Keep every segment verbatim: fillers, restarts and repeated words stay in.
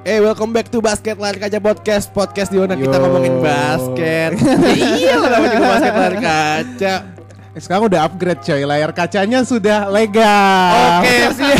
Eh, welcome back to Basket Layar Kaca Podcast. Podcast di mana kita ngomongin basket. Iya, namanya juga Basket Layar Kaca. Eh, sekarang udah upgrade coy, layar kacanya sudah legal. Oke, siap.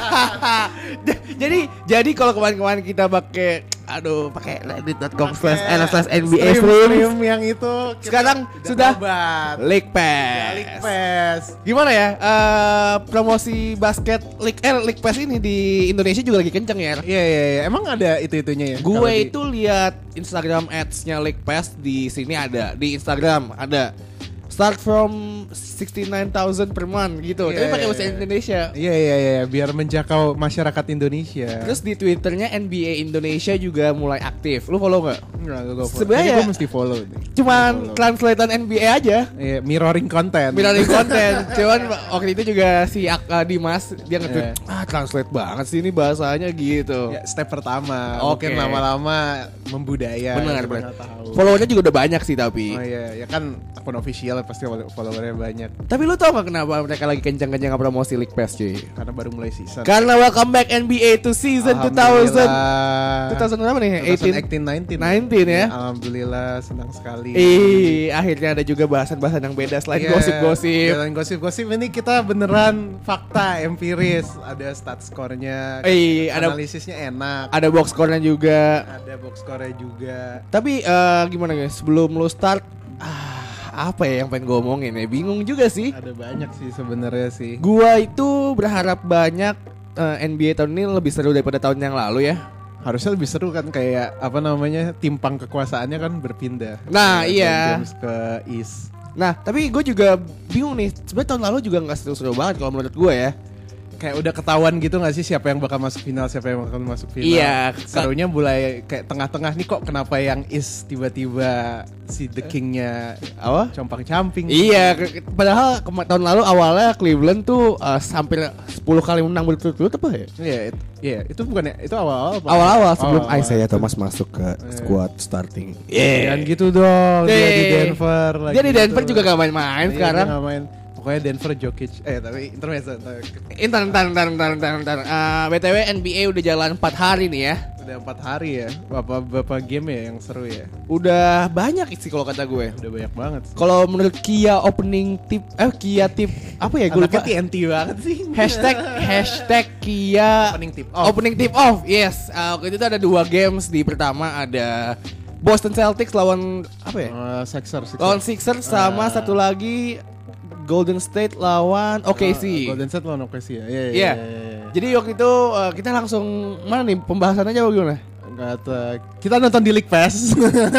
Jadi, jadi kalau kemarin-kemarin kita pakai, aduh, pakai reddit dot com slash n slash n b a stream yang itu sekarang sudah League Pass. Ya, League Pass. Gimana ya? Uh, promosi basket League eh, League Pass ini di Indonesia juga lagi kenceng ya? Iya iya iya. Emang ada itu-itunya ya? Gue di... itu lihat Instagram ads-nya League Pass di sini ada, di Instagram ada. Start from sixty-nine thousand per month gitu. Yeah, Tapi pakai yeah, bahasa yeah. Indonesia. Iya iya iya, biar menjangkau masyarakat Indonesia. Terus di Twitternya N B A Indonesia juga mulai aktif. Lu follow nggak? Enggak, gue follow. Sebenarnya gue mesti follow nih. Cuman follow. translatean N B A aja. Iya, mirroring content. Mirroring content. Cuman waktu itu juga si uh, Dimas dia nge-tweet, yeah. ah translate banget sih ini bahasanya gitu. Ya, step pertama. Oke. Mungkin lama-lama membudaya. Benar benar. Followernya juga udah banyak sih tapi. Oh iya, ya kan akun official pasti followernya banyak. Tapi lu tau gak kenapa mereka lagi kencang-kencang promosi League Pass cuy? Karena baru mulai season. Karena welcome back N B A to season two thousand. two thousand berapa nih? eighteen, nineteen. nineteen ya. Alhamdulillah senang sekali. Ih, akhirnya ada juga bahasan-bahasan yang beda selain yeah, gosip-gosip. Selain gosip-gosip ini kita beneran fakta empiris. Ada stat score-nya. Eh, ada analisisnya enak. Ada box score-nya juga. Ada box score-nya juga. Tapi uh, gimana guys? Sebelum lu start ah, apa ya yang pengen gue omongin ya? Bingung juga sih. Ada banyak sih sebenarnya sih. Gua itu berharap banyak uh, N B A tahun ini lebih seru daripada tahun yang lalu ya. Harusnya lebih seru kan, kayak apa namanya, timpang kekuasaannya kan berpindah. Nah ke iya James ke East. Nah tapi gue juga bingung nih. Sebenarnya tahun lalu juga gak seru-seru banget kalau menurut gue ya. Kayak udah ketahuan gitu gak sih siapa yang bakal masuk final, siapa yang bakal masuk final. Iya. Serunya mulai kayak tengah-tengah nih, kok kenapa yang East tiba-tiba si The King-nya apa? compang-camping. Iya, ke- padahal ke- tahun lalu awalnya Cleveland tuh uh, hampir sepuluh kali menang berturut-turut apa ya? Iya, it, iya, itu bukan ya, itu awal-awal. apa? Awal-awal sebelum Awal-awal. Isaiah Thomas masuk ke squad starting. Jangan gitu dong, dia di Eh, Denver lagi Dia di Denver gitu. juga gak main-main Iya, sekarang. dia gak main. Pokoknya Denver Jokic. Eh tapi intermezzo. Entar, entar, entar, entar, entar, entar. Uh, B T W N B A udah jalan empat hari nih ya. Udah empat hari ya. Berapa berapa game ya yang seru ya? Udah banyak sih kalau kata gue. Udah banyak banget sih. Kalau menurut Kia opening tip, eh Kia tip apa ya? Gue lupa. Anaknya T N T banget sih. Hashtag hashtag Kia Opening tip off. Opening tip off. Yes. Uh, waktu itu tuh ada dua games. Di pertama ada Boston Celtics lawan apa ya? Uh, Sixer, Sixer. Lawan Sixers sama Uh, satu lagi Golden State lawan O K C. Uh, Golden State lawan O K C ya. Iya, iya, Iya. iya, iya. Jadi waktu itu uh, kita langsung mana nih pembahasannya apa gimana? Nggak tahu. Kita nonton di League Pass.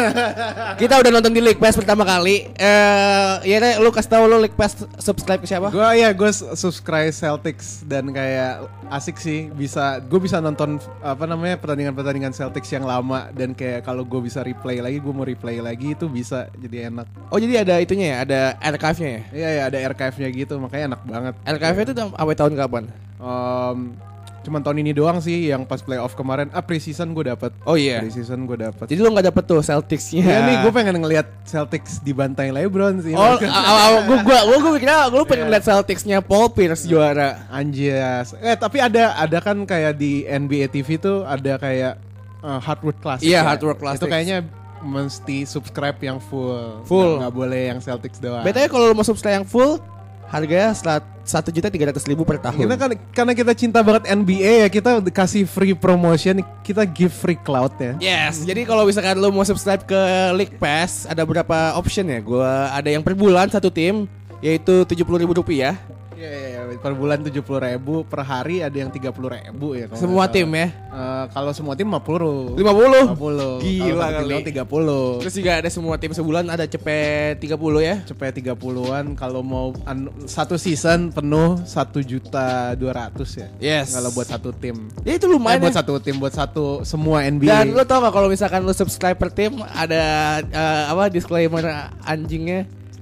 Kita udah nonton di League Pass pertama kali. Eh, ya deh, lu kasih tahu lu League Pass subscribe ke siapa? Gue ya gue subscribe Celtics dan kayak asik sih, bisa gue bisa nonton apa namanya pertandingan-pertandingan Celtics yang lama, dan kayak kalau gue bisa replay lagi, gue mau replay lagi itu bisa, jadi enak. Oh jadi ada itunya ya, ada archive-nya ya? Iya ya, ada archive-nya gitu, makanya enak banget. Archive-nya itu sampai tahun kapan? Um, cuman tahun ini doang sih, yang pas playoff kemarin. Ah, pre-season gue dapet. Oh iya. Pre-season gue dapet. Jadi lu nggak dapet tuh Celtics-nya? Ya nih gue pengen ngelihat Celtics dibantai LeBron sih. Oh, gue gue gue gue pikirnya lu pengen lihat Celtics-nya Paul Pierce juara. Anjas. Eh tapi ada ada kan kayak di N B A T V tuh ada kayak uh, Hard Work Classic. Iya, ya. Hard Work Classic. Itu kayaknya mesti subscribe yang full. Full. Nggak, nggak boleh yang Celtics doang. B T W kalau lu mau subscribe yang full, harganya satu juta tiga ratus ribu per tahun. Kita kan karena kita cinta banget N B A ya, kita kasih free promotion, kita give free cloud ya. Yes, jadi kalau misalkan lu mau subscribe ke League Pass, ada beberapa option ya. Gua ada yang per bulan satu tim, yaitu tujuh puluh ribu rupiah. Iya, iya, iya, per bulan tujuh puluh ribu, per hari ada yang tiga puluh ribu ya. kalau Semua nggak tim salah. ya. Uh, kalau semua tim lima puluh. lima puluh. lima puluh. Gila Kalau satu tim kali. doang tiga puluh. Terus juga ada semua tim sebulan ada cepet tiga puluh ya. Cepet tiga puluhan. Kalau mau an- satu season penuh satu juta dua ratus ya. Yes. Kalau buat satu tim. Ya itu Eh, lumayan buat ya. satu tim, buat satu semua N B A. Dan lu tau gak kalau misalkan lu subscribe per tim ada uh, apa disclaimer anjingnya.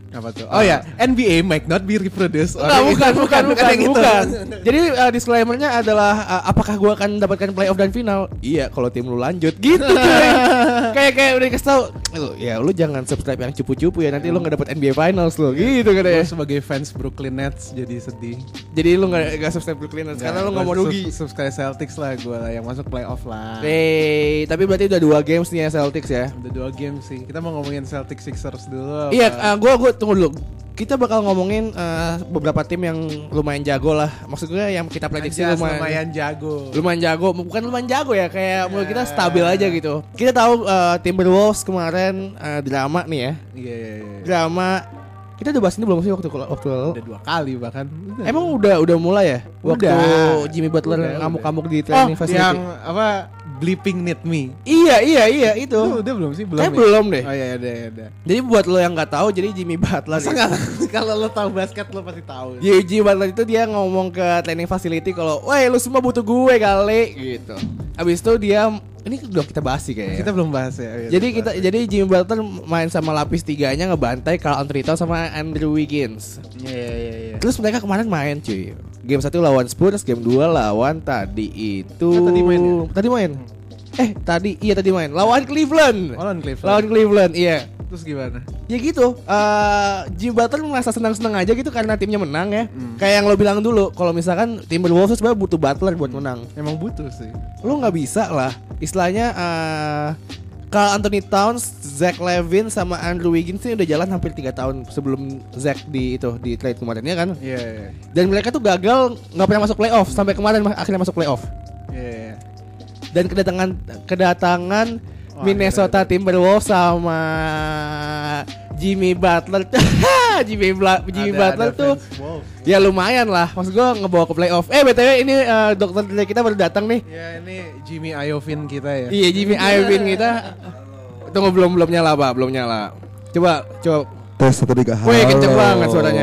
Apa tuh? Oh ya, N B A might not be reproduced. Nah, bukan, bukan, bukan, yang itu. bukan. Jadi uh, disclaimer-nya adalah uh, apakah gue akan mendapatkan playoff dan final? Iya, kalau tim lu lanjut. Gitu cuy. kayak kayak udah dikasih tau, ya lu jangan subscribe yang cupu-cupu ya, nanti lu nggak dapet N B A Finals lu. Gitu katanya. Lu sebagai fans Brooklyn Nets jadi sedih. Jadi lu nggak nggak subscribe Brooklyn Nets karena lu nggak mau rugi. Sub- subscribe Celtics lah gue lah yang masuk playoff lah. Eh, tapi berarti udah dua games nih ya Celtics ya. Udah dua game sih. Kita mau ngomongin Celtics Sixers dulu. Iya, uh, gue gue tunggu dulu. Kita bakal ngomongin uh, beberapa tim yang lumayan jago lah. Maksud gue yang kita prediksi Anjas, lumayan, lumayan jago. Lumayan jago, bukan lumayan jago ya, kayak menurut kita stabil aja gitu. Kita tahu uh, Timberwolves kemarin uh, drama nih ya. Iya, iya, iya. Drama. Kita udah bahas ini belum sih waktu waktu lalu? Udah dua kali bahkan. Udah. Emang udah udah mulai ya? Waktu Udah. Jimmy Butler Udah, ngamuk-ngamuk di Oh, training facility. yang apa? Bleeping Need Me. Iya, iya, iya itu. Itu udah belum sih? Belum. Eh, ya? belum deh. Oh iya, udah, udah. Jadi buat lo yang nggak tahu, jadi Jimmy Butler itu- Kalau lo tahu basket lo pasti tahu. Jadi Jimmy Butler itu dia ngomong ke training facility kalau, "Woi, lu semua butuh gue kali." gitu. Habis itu dia ini udah kita bahas sih kayaknya. Kita belum bahas ya. Jadi kita jadi Jimmy Butler main sama lapis tiganya ngebantai Karl Anthony Towns sama Andrew Wiggins. Iya, iya, iya. Terus mereka kemarin main cuy. Game satu lawan Spurs, game dua lawan tadi itu Oh, tadi main ya? Tadi main. Eh, tadi iya tadi main lawan Cleveland. Oh, lawan Cleveland. Lawan Cleveland, iya. Terus gimana? Ya gitu, uh, Jimmy Butler merasa senang-senang aja gitu karena timnya menang ya. Hmm. Kayak yang lo bilang dulu, kalau misalkan Timberwolves sebenarnya butuh Butler buat menang. Emang butuh sih. Lo nggak bisa lah, istilahnya uh, Karl Anthony Towns, Zach Levine sama Andrew Wiggins ini udah jalan hampir tiga tahun sebelum Zach di itu di trade kemarin ya kan. Iya, iya. Dan mereka tuh gagal nggak pernah masuk playoff sampai kemarin akhirnya masuk playoff. Iya, iya. Dan kedatangan kedatangan Wah, Minnesota Timberwolves sama Jimmy Butler. Jimmy, Bla- Jimmy Ada- Butler ada tuh fans Wolves. ya lumayan lah. Maksud gue ngebawa ke playoff. Eh B T W ini uh, dokter dari kita baru datang nih. Ya ini Jimmy Iovine kita ya. Iya Jimmy Iovine kita. Tunggu belum belum nyala Pak, belum nyala. Coba coba. Tes satu tiga. Wih kenceng banget suaranya.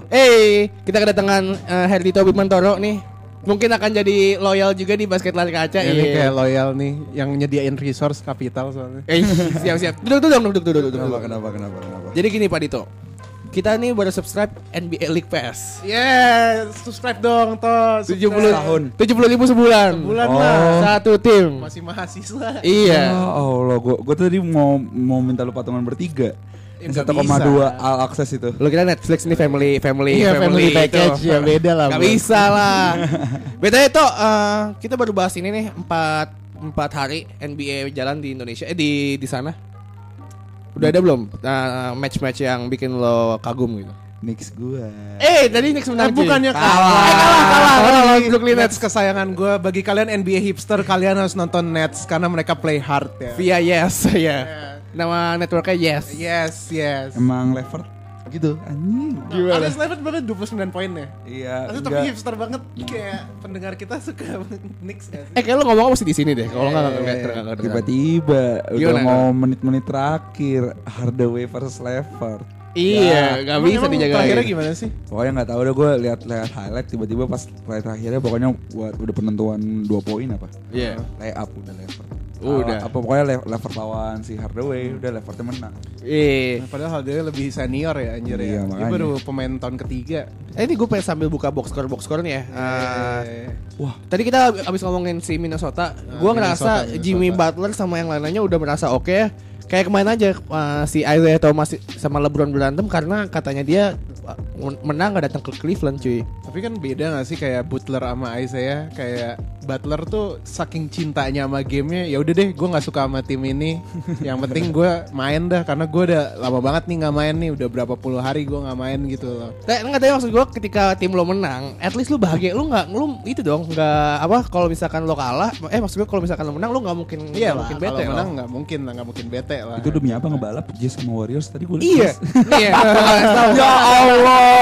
Eh kita kedatangan uh, Herdito Bimantoro nih. Mungkin akan jadi loyal juga di basket lari kaca. Ini Iya. kayak loyal nih yang nyediain resource kapital soalnya. Eh siap-siap. Duduk duduk duduk duduk duduk. Kenapa duduk. kenapa kenapa kenapa? Jadi gini Pak Dito. Kita nih baru subscribe N B A League Pass. Yes, subscribe dong toh. tujuh puluh tahun. tujuh puluh ribu sebulan. Bulan Oh. lah. Satu tim. Masih mahasiswa. Iya. Ya Allah, gua gua tadi mau mau minta lu patungan bertiga. Ya, Yang nggak satu koma bisa. dua all access itu. Lo kira Netflix ini family family Iya, family package itu. ya beda lah. Gak Bro. bisa lah. Beda itu uh, kita baru bahas ini nih empat empat hari N B A jalan di Indonesia eh di di sana. Udah ada belum uh, match-match yang bikin lo kagum gitu? Knicks gua. Eh tadi Knicks Nah, menang cuy. bukannya kalah. kalah. Eh, kalah kalah kalah lawan Sorry, Brooklyn Nets Nets. kesayangan gue. Bagi kalian N B A hipster, kalian harus nonton Nets karena mereka play hard ya. Via Yes ya. Nama networknya Yes. Yes, yes. Emang Levert gitu anjing. Gimana? Alex Levert banget dua puluh sembilan poin ya. Iya. Tapi tapi hipster banget kayak pendengar kita suka Knicks gak sih? Eh kayak lo ngomong mesti di sini deh. Kalau nggak Eh, nggak nggak nggak dengar. Tiba-tiba udah Gimana, mau menit-menit terakhir Hardaway versus Levert. Iya, nggak Emang- bisa emang dijaga. Terakhirnya gimana sih? Pokoknya nggak tahu udah gue lihat-lihat highlight tiba-tiba pas play terakhirnya pokoknya buat udah penentuan dua poin apa? Iya. Lay up udah Levert. Udah. Apa pokoknya Le- Levert lawan si Hardaway udah Levertnya menang. Iya. Nah, padahal dia lebih senior ya anjir Iya, ya. Dia makanya. baru pemain tahun ketiga. Eh ini gue pengen sambil buka box score box score nih ya. Uh, Eh, Wah, Tadi kita abis ngomongin si Minnesota, gue ngerasa Minnesota, Jimmy Minnesota. Butler sama yang lainnya udah merasa oke ya. Kayak kemarin aja uh, si Isaiah Thomas sama LeBron berantem karena katanya dia uh, menang gak datang ke Cleveland cuy. Tapi kan beda gak sih kayak Butler sama Isaiah. Kayak Butler tuh saking cintanya sama gamenya, ya udah deh gue nggak suka sama tim ini. Yang penting gue main dah karena gue udah lama banget nih nggak main nih, udah berapa puluh hari gue nggak main gitu loh. Nah, enggak tahu maksud gue ketika tim lo menang, at least lo bahagia, lo nggak, lo itu dong nggak apa kalau misalkan lo kalah, eh maksud gue kalau misalkan lo menang lo nggak mungkin Iya nggak lah, mungkin kalau bete menang lo. nggak mungkin lah, nggak mungkin bete lah. itu demi apa ngebalap Jazz sama Warriors tadi gue Iya, iya. Ya Allah.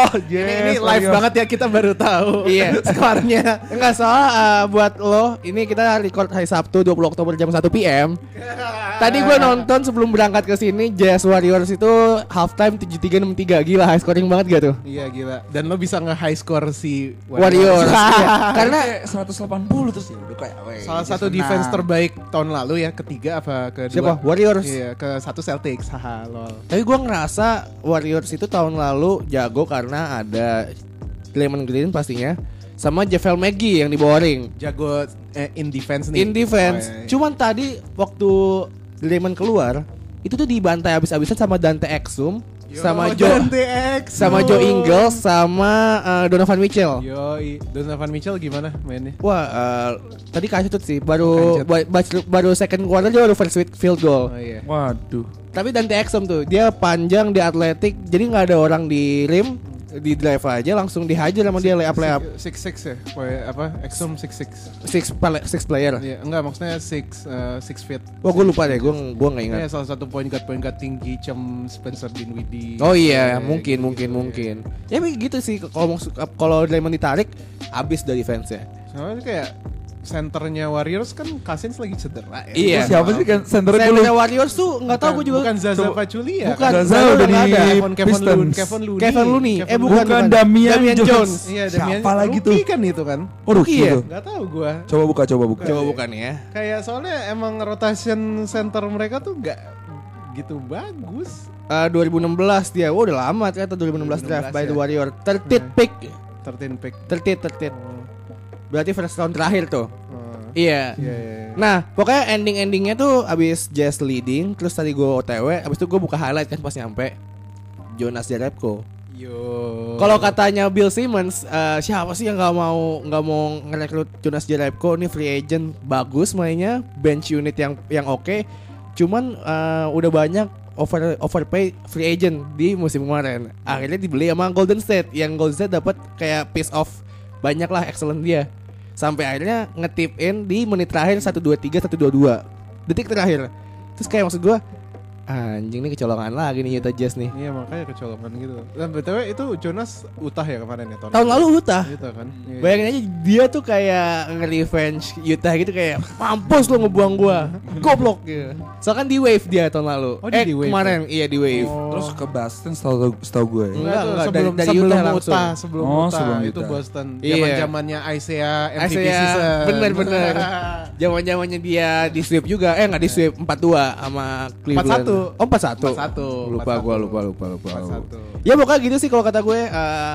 Oh, yes, Ini, ini live Warriors. banget ya, kita baru tahu. Iya. Skornya. Enggak soal uh, buat lo, ini kita record hari Sabtu dua puluh Oktober jam satu P M. Tadi gue nonton sebelum berangkat ke sini Jazz Warriors itu halftime tujuh tiga enam tiga. Gila, high scoring banget gak tuh? Iya gila. Dan lo bisa nge-high score si Warriors. Karena Karena seratus delapan puluh terus ya udah kayak weh, Salah dia satu senang. defense terbaik tahun lalu ya, ketiga apa kedua? siapa? Warriors. Iya, ke satu Celtics. Haha, lol. Tapi gue ngerasa Warriors itu tahun lalu jago karena ada Draymond Green pastinya, sama Javel McGee yang di bawah ring. Jago eh, in defense nih. In defense. Oh, iya, iya. Cuman tadi waktu Draymond keluar, itu tuh dibantai habis-habisan sama Dante Exum, Yo, sama Joe, Dante Exum. sama Joe Ingles, sama uh, Donovan Mitchell. Yo, Donovan Mitchell gimana mainnya? Wah, uh, tadi kasut sih, baru Kancut. ba- ba- baru second quarter dia baru first field goal. Oh iya. Waduh. Tapi Dante Exum tuh, dia panjang, dia atletik, jadi nggak ada orang di rim, di drive aja langsung dihajar sama dia layup layup. Six six ya, Poy- apa? Exum six six. Six pala- six player. Iya, enggak maksudnya six uh, six feet. Wah, gue lupa deh, gue gue nggak ingat. Iya, salah satu point guard point guard tinggi cem Spencer Dinwiddie. Oh iya, Kayak mungkin gitu, mungkin ya. mungkin. Ya begitu sih kalau mau- kalau Draymond ditarik habis dari defense ya. Soalnya kayak senternya Warriors kan Cousins lagi cedera ya. Iya. Itu siapa sih kan senternya Saya dulu? punya Warriors tuh nggak tahu gue juga. Bukan Zaza Coba- Pachulia ya. Bukan, Zaza Zaza udah udah nggak di ada. Kevin Kevin Pistons. Looney, Kevin Looney. Kevin Looney. Eh, Kevin bukan, Bukan Damian, Damian Jones. Jones. Iya, Damian. Siapa lagi Rookie tuh? kan itu kan. Oh, rookie Iya. tuh. Enggak tahu gua. Coba buka, coba buka. Coba bukan ya. Kayak soalnya emang rotation center mereka tuh enggak gitu bagus. Eh, dua ribu enam belas dia. Oh, udah lama ternyata dua ribu enam belas draft by ya. the Warrior. Third pick. thirteen pick. Third third. Berarti first round terakhir tuh. Oh. Iya. Iya, iya, iya. Nah, pokoknya ending-endingnya tuh abis Jazz leading, terus tadi gue O T W, abis itu gue buka highlight kan pas nyampe Jonas Jerebko. Yo. Kalau katanya Bill Simmons, eh, siapa sih yang nggak mau nggak mau ngerekrut Jonas Jerebko? Ini free agent bagus mainnya, bench unit yang yang oke. Cuman eh, udah banyak over overpay free agent di musim kemarin. Akhirnya dibeli sama Golden State, yang Golden State dapat kayak piece off banyak lah excellent dia. Sampai akhirnya ngetip in di menit terakhir satu dua tiga satu dua dua detik terakhir. Terus kayak maksud gue, anjing nih kecolongan lagi nih Utah Jazz nih. Iya makanya kecolongan gitu. Dan B T W itu Jonas Utah ya kemarin ya tahun. Tahun lalu Utah. Utah kan. Iya. Bayangin aja dia tuh kayak nge-revenge Utah gitu, kayak mampus lu ngebuang gua, goblok gitu. Soalnya kan di Wave dia tahun lalu. Oh, dia eh di Wave kemarin iya di Wave. Oh. Terus ke Boston setahu setahu gue. ya. Enggak, Enggak, tuh, enggak, sebelum, dari- dari sebelum Utah Utah, langsung. sebelum Oh, Utah sebelum itu Utah. Boston. Iya. Zaman-zamannya Isaiah M V P Isaiah, season. bener-bener. Zaman-zamannya dia di sweep juga, eh nggak di sweep empat dua sama Cleveland. empat satu. Oh empat satu. empat satu. Lupa gua, lupa lupa lupa. empat satu. Ya pokoknya gitu sih kalau kata gue. eh,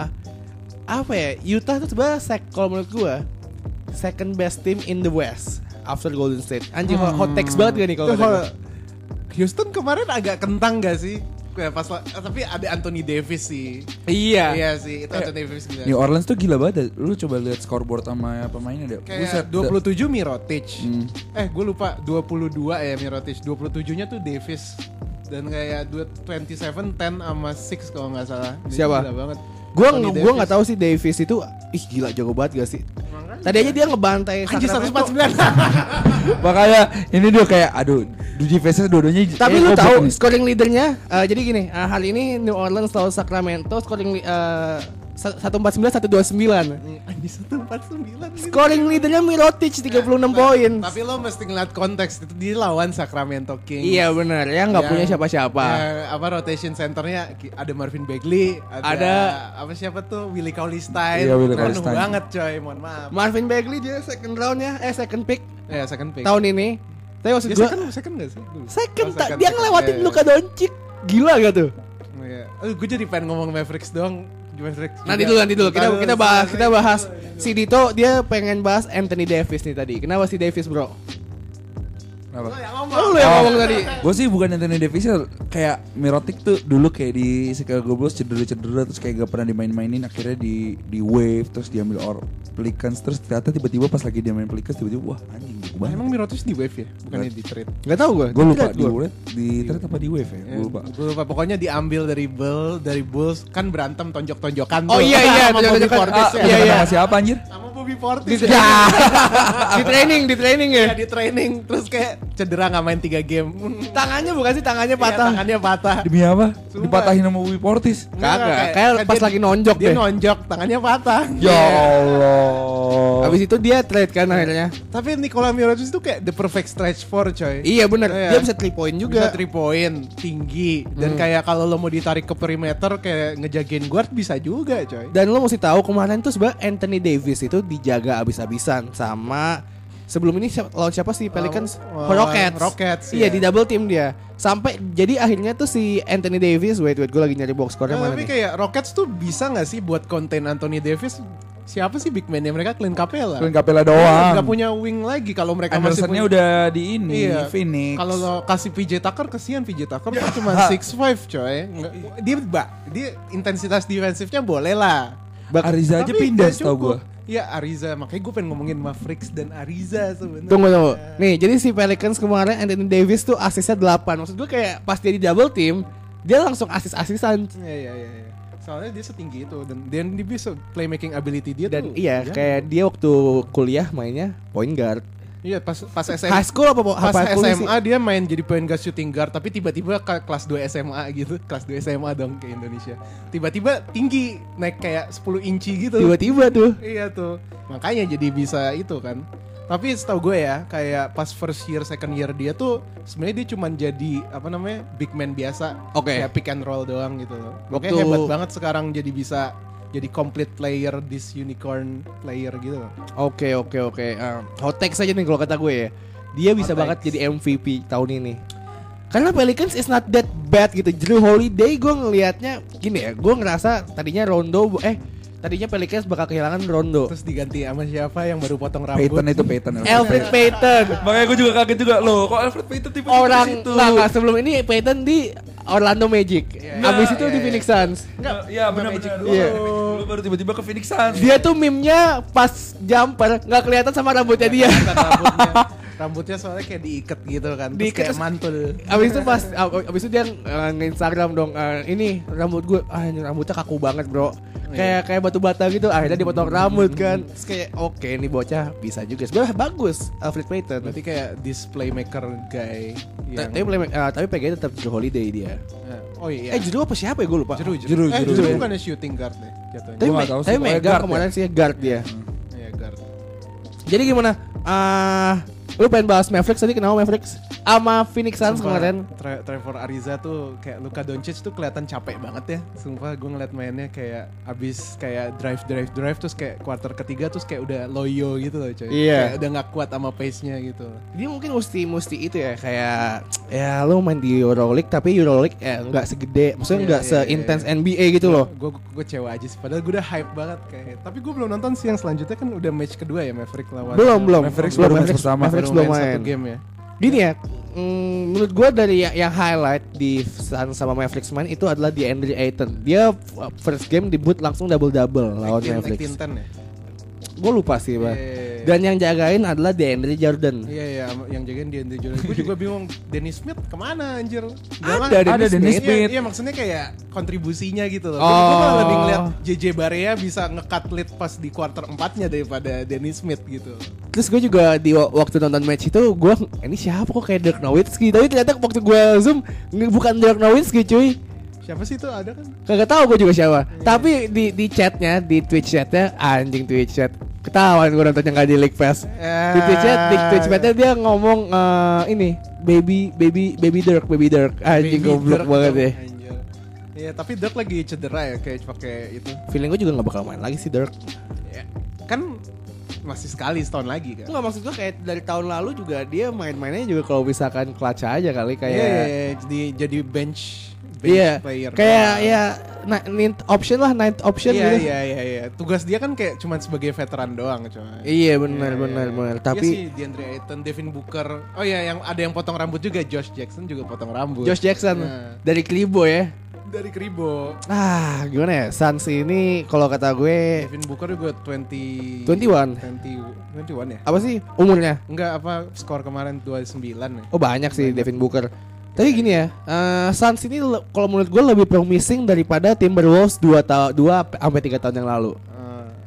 apa ya? Utah tuh sebenarnya sek- kalau menurut gue second best team in the West after Golden State. Anjing hot- hot takes banget gak nih kalau Tuh, kata gue? Houston kemarin agak kentang gak sih? Kayak pas la- tapi ada Anthony Davis sih. Iya. Iya sih, itu Anthony Davis gila. New Orleans tuh gila banget. Lu coba lihat scoreboard sama pemainnya deh. Kayak dua puluh tujuh Mirotic. Hmm. Eh, gue lupa dua puluh dua ya Mirotic. dua puluh tujuh-nya tuh Davis. Dan kayak dua puluh tujuh, sepuluh sama enam kalau nggak salah. Dia Siapa? Gila banget. Gue Anthony gue Davis. nggak tahu sih Davis itu ih gila jago banget gak sih? Tadi aja dia ngebantai Anjir seratus empat puluh Sacramento. sembilan. Makanya ini dia kayak aduh, di defense dua-duanya. Tapi eh, lu goblok tahu nih. scoring leadernya eh, jadi gini, eh, hari ini New Orleans lawan Sacramento scoring li- eh, seratus empat puluh sembilan seratus dua puluh sembilan. Anjir seratus empat puluh sembilan. gitu. Scoring leadernya Mirotic tiga puluh enam poin. Tapi lo mesti ngeliat konteks itu dia lawan Sacramento Kings. Iya benar, ya nggak Yang- punya siapa-siapa. ya, apa rotation centernya ki- ada Marvin Bagley, ada, Ada- apa siapa tuh Willie Cauley-Stein. Iya, Willie Penuh Cauley-Stein. banget coy, mohon maaf. Marvin Bagley dia second roundnya, eh second pick Ya second pick. tahun ini. Tapi maksud Ya, gua second, second gak sih? Dulu? second, Oh, tak- second, dia second. ngelewatin Iya, iya. Luka Doncic. Gila gak tuh? Iya. Oh, gue jadi pengen ngomong Mavericks doang. Mavericks Nanti juga. dulu nanti dulu kita Ntar kita dulu, bahas selesai. kita bahas si Dito dia pengen bahas Anthony Davis nih tadi. Kenapa si Davis, Bro? Apa? Lo yang ngomong. Oh, lu yang Oh. ngomong tadi. Gue sih bukan Anthony Davis ya, kayak Mirotic tuh dulu kayak di Chicago Bulls cedera-cedera terus kayak gak pernah dimain-mainin, akhirnya di di wave terus diambil or Pelicans, terus ternyata tiba-tiba pas lagi dia main Pelicans tiba-tiba wah anjing jago banget. Emang Mirotic di wave ya? Bukannya di trade. Gak tahu gue. Gue lupa di wave di trade apa di wave ya? Gue lupa. Gue lupa. Pokoknya diambil dari Bull, dari Bulls kan berantem tonjok-tonjokan Oh tuh. iya iya, Sama Bobby tonjok-tonjokan. Portis Ah, ya. iya, iya. Sama siapa anjir? Sama Bobby Bobby Portis. Di, ya. di training, di training ya. Ya, di training terus kayak cedera nggak main tiga game. Tangannya bukan sih, tangannya Iya, patah. tangannya patah. Demi apa? Sumpah. Dipatahin sama Bobby Portis. Kagak, kayak pas dia- lagi nonjok Dia deh. nonjok, tangannya patah. Ya Allah. Habis itu dia trade kan akhirnya. Tapi Nikola Mirotic itu kayak the perfect stretch four coy. Iya benar, Iya. dia bisa three point Bisa juga. three point tinggi dan Hmm. kayak kalau lo mau ditarik ke perimeter kayak ngejagain guard bisa juga coy. Dan lo mesti tahu kemarin tuh sebenarnya Anthony Davis itu dijaga abis-abisan sama sebelum ini siapa, lawan siapa sih Pelicans? Uh, Rockets. Rockets, Iya, iya. di double team dia. Sampai jadi akhirnya tuh si Anthony Davis, wait wait gue lagi nyari box score-nya Nah, mana tapi nih. kayak Rockets tuh bisa nggak sih buat konten Anthony Davis? Siapa sih big man-nya mereka? Clint Capella. Clint Capella doang. Gak punya wing lagi kalau mereka masih Andersonnya punya. udah di ini Iya. Phoenix. Kalau lo kasih P J Tucker kesian P J Tucker tuh cuma six five coy. Nggak- dia ba, dia intensitas defensifnya boleh lah. Ariza aja Tapi pindah nggak setahu cukup. gua. Iya Ariza, makanya gue pengen ngomongin Mavericks dan Ariza sebenarnya. Tunggu tunggu. Nih, jadi si Pelicans kemarin Anthony Davis tuh asisnya delapan. Maksud gue kayak pas dia di double team, dia langsung asis-asisan. Iya iya iya. iya. Soalnya dia setinggi itu dan dan dia bisa playmaking ability dia Dan tuh. iya, ya. kayak dia waktu kuliah mainnya point guard. Iya pas pas S M A. High school apa Pas apa kuliah S M A dia main jadi point guard shooting guard tapi tiba-tiba ke kelas dua S M A gitu. Kelas dua S M A dong ke Indonesia. Tiba-tiba tinggi naik kayak sepuluh inci gitu. Tiba-tiba tuh. Iya tuh. Makanya jadi bisa itu kan. Tapi setahu gue ya kayak pas first year second year dia tuh sebenarnya dia cuman jadi apa namanya big man biasa. Oke. Kayak pick and roll doang gitu loh. Makanya Waktu- hebat banget sekarang jadi bisa jadi complete player, this unicorn player gitu loh. Oke oke oke. Um, hot take saja nih kalau kata gue ya. Dia bisa Hot banget takes. jadi M V P tahun ini. Karena Pelicans is not that bad gitu. Drew Holiday gue ngelihatnya gini ya. Gue ngerasa tadinya Rondo eh tadinya Pelicans bakal kehilangan Rondo. Terus diganti sama siapa yang baru potong rambut? Peyton itu Peyton. Alfred Payton. Makanya gue juga kaget juga loh. Kok Alfred Payton tipe Orang itu? nggak nggak sebelum ini Payton di Orlando Magic. Abis itu iya, di iya. Phoenix Suns. Enggak, iya benar-benar. Iya. Lu baru tiba-tiba ke Phoenix Suns. Dia tuh meme-nya pas jumper nggak kelihatan sama rambutnya dia. rambutnya. Rambutnya soalnya kayak diikat gitu kan. Terus Diikat kayak terus- mantul. Abis itu pas abis itu dia uh, nge-Instagram dong uh, ini rambut gue ah ini rambutnya kaku banget bro kayak kayak batu bata gitu akhirnya dipotong rambut kan terus kayak oke ini bocah bisa juga sebenarnya bagus Alfred Payton Berarti kayak this playmaker guy Ta- yang tapi play, uh, tapi P G tetap Drew Holiday dia Oh iya. eh Drew apa siapa ya gue lupa Jeru, Jeru, Eh, Jeru. Jeru bukannya shooting guard deh jatuhnya. tapi Gua nggak me- tahu sih, tapi pokoknya megang guard kemarin sih guard dia Iya guard. jadi gimana ah lu pengen bahas Mavericks tadi kenapa Mavericks sama Phoenix Suns Sumpah, kemarin Tra- Trevor Ariza tuh kayak Luka Doncic tuh kelihatan capek banget ya. Sumpah gue ngeliat mainnya kayak abis kayak drive drive drive terus kayak quarter ketiga terus kayak udah loyo gitu loh coy. Iya. Kayak udah nggak kuat sama pace-nya gitu. dia mungkin mesti mesti itu ya kayak ya lu main di Euroleague tapi Euroleague ya nggak segede maksudnya Iya, nggak iya, seintens iya. N B A gitu loh Gue gue kecewa aja sih. Padahal gue udah hype banget kayak. Tapi gue belum nonton sih yang selanjutnya kan udah match kedua ya Maverick lawan. belum belum Mavericks belum baru match Mavericks, pertama. Mavericks Baru belum main main satu game ya. gini ya mm, menurut gue dari yang, yang highlight di Suns sama Mavericks main itu adalah di Andre Ayton dia f- first game debut langsung double double lawan Mavericks eighteen ten ya. gue lupa sih bang Iya. dan yang jagain adalah DeAndre Jordan Iya iya yang jagain dia Andre Jordan. Gue juga bingung Dennis Smith kemana anjir? Jangan- Ada Dennis Dennis Iya, Smith. Iya maksudnya kayak kontribusinya gitu loh. Oh. Gue malah lebih ngeliat J J Barea bisa nge-cut lead pas di quarter empatnya daripada Dennis Smith gitu. terus gue juga di wa- waktu nonton match itu gue ini siapa kok kayak Dirk Nowitzki tapi ternyata waktu gue zoom nge- bukan Dirk Nowitzki cuy Siapa sih itu ada kan? kagak tahu gue juga siapa tapi di di chatnya di Twitch chatnya anjing Twitch chat ketahuan gue nontonnya nggak di League Pass di Twitch chat di Twitch chatnya dia ngomong eh, ini baby baby baby Dirk baby Dirk anjing Baby goblok Dirk banget dong, ya anjir. Iya tapi Dirk lagi cedera ya kayak pakai itu. feeling gue juga nggak bakal main lagi sih Dirk Ya, kan masih sekali setahun lagi kan. nggak maksud gue kayak dari tahun lalu juga dia main-mainnya juga kalau misalkan clutch aja kali Iya, kayak iya, iya, jadi jadi bench bench iya player. kayak doang. ya na- ninth option lah ninth option Iya gitu iya iya iya. Tugas dia kan kayak cuman sebagai veteran doang cuma. Iya benar Iya, benar iya. benar. Iya Tapi sih DeAndre Ayton, Devin Booker. Oh iya yang ada yang potong rambut juga Josh Jackson juga potong rambut. Josh Jackson Nah. dari Klibo ya. dari Kribo. Ah gimana ya Suns ini kalau kata gue Devin Booker juga dua puluh dua puluh satu. dua puluh satu ya? Apa sih umurnya? Enggak apa skor kemarin dua puluh sembilan ya. Oh banyak sih Devin Booker. Tapi gini ya, eh, Suns ini le- kalau menurut gue lebih promising daripada Timberwolves dua tahun dua sampai tiga tahun yang lalu. Eh,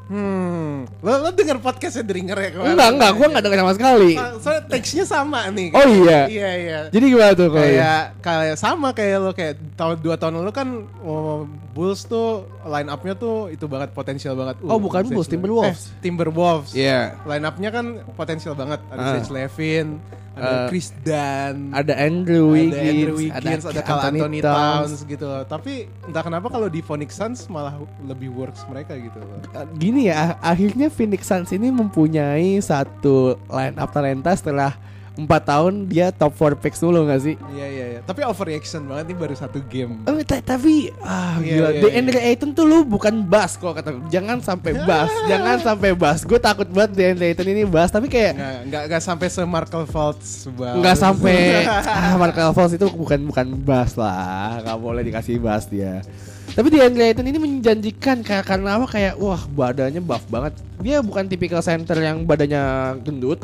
Hmm, lo, lo denger podcastnya Dringer ya kemarin? Enggak, enggak, gue enggak denger sama sekali. Soalnya teksnya sama nih. Oh iya? Iya, iya. Jadi gimana tuh kalau kayak kayak sama kayak lo kayak tahun dua tahun lalu kan oh, Bulls tuh line up-nya tuh itu banget potensial banget. Uh, Oh bukan Zach Bulls, Le- Timberwolves. Eh, Timberwolves. Iya. Yeah. Line up-nya kan potensial banget. Ada Ah. Zach Levine, ada Uh, Chris Dunn, Ada Andrew ada Wiggins, Andrew Wiggins, ada, Karl Anthony Anthony Towns. Towns gitu. Tapi entah kenapa kalau di Phoenix Suns malah lebih works mereka gitu. Gini ya, akhirnya Phoenix Suns ini mempunyai satu line up talenta setelah empat tahun dia top four picks dulu gak sih? Iya iya iya. Tapi overreaction banget nih baru satu game. Oh, t- tapi ah Iya, gila, iya, DeAndre Ayton tuh lu bukan bas kalau kata gue. Jangan sampai bas, jangan sampai bas. Gue takut banget DeAndre Ayton ini bas, tapi kayak Nggak, nggak, nggak sampai se Markel Fultz banget. nggak sampai ah Markel Fultz itu bukan bukan bas lah, nggak boleh dikasih bas dia. Tapi DeAndre Ayton ini menjanjikan kayak karena apa kayak wah badannya buff banget. Dia bukan tipikal center yang badannya gendut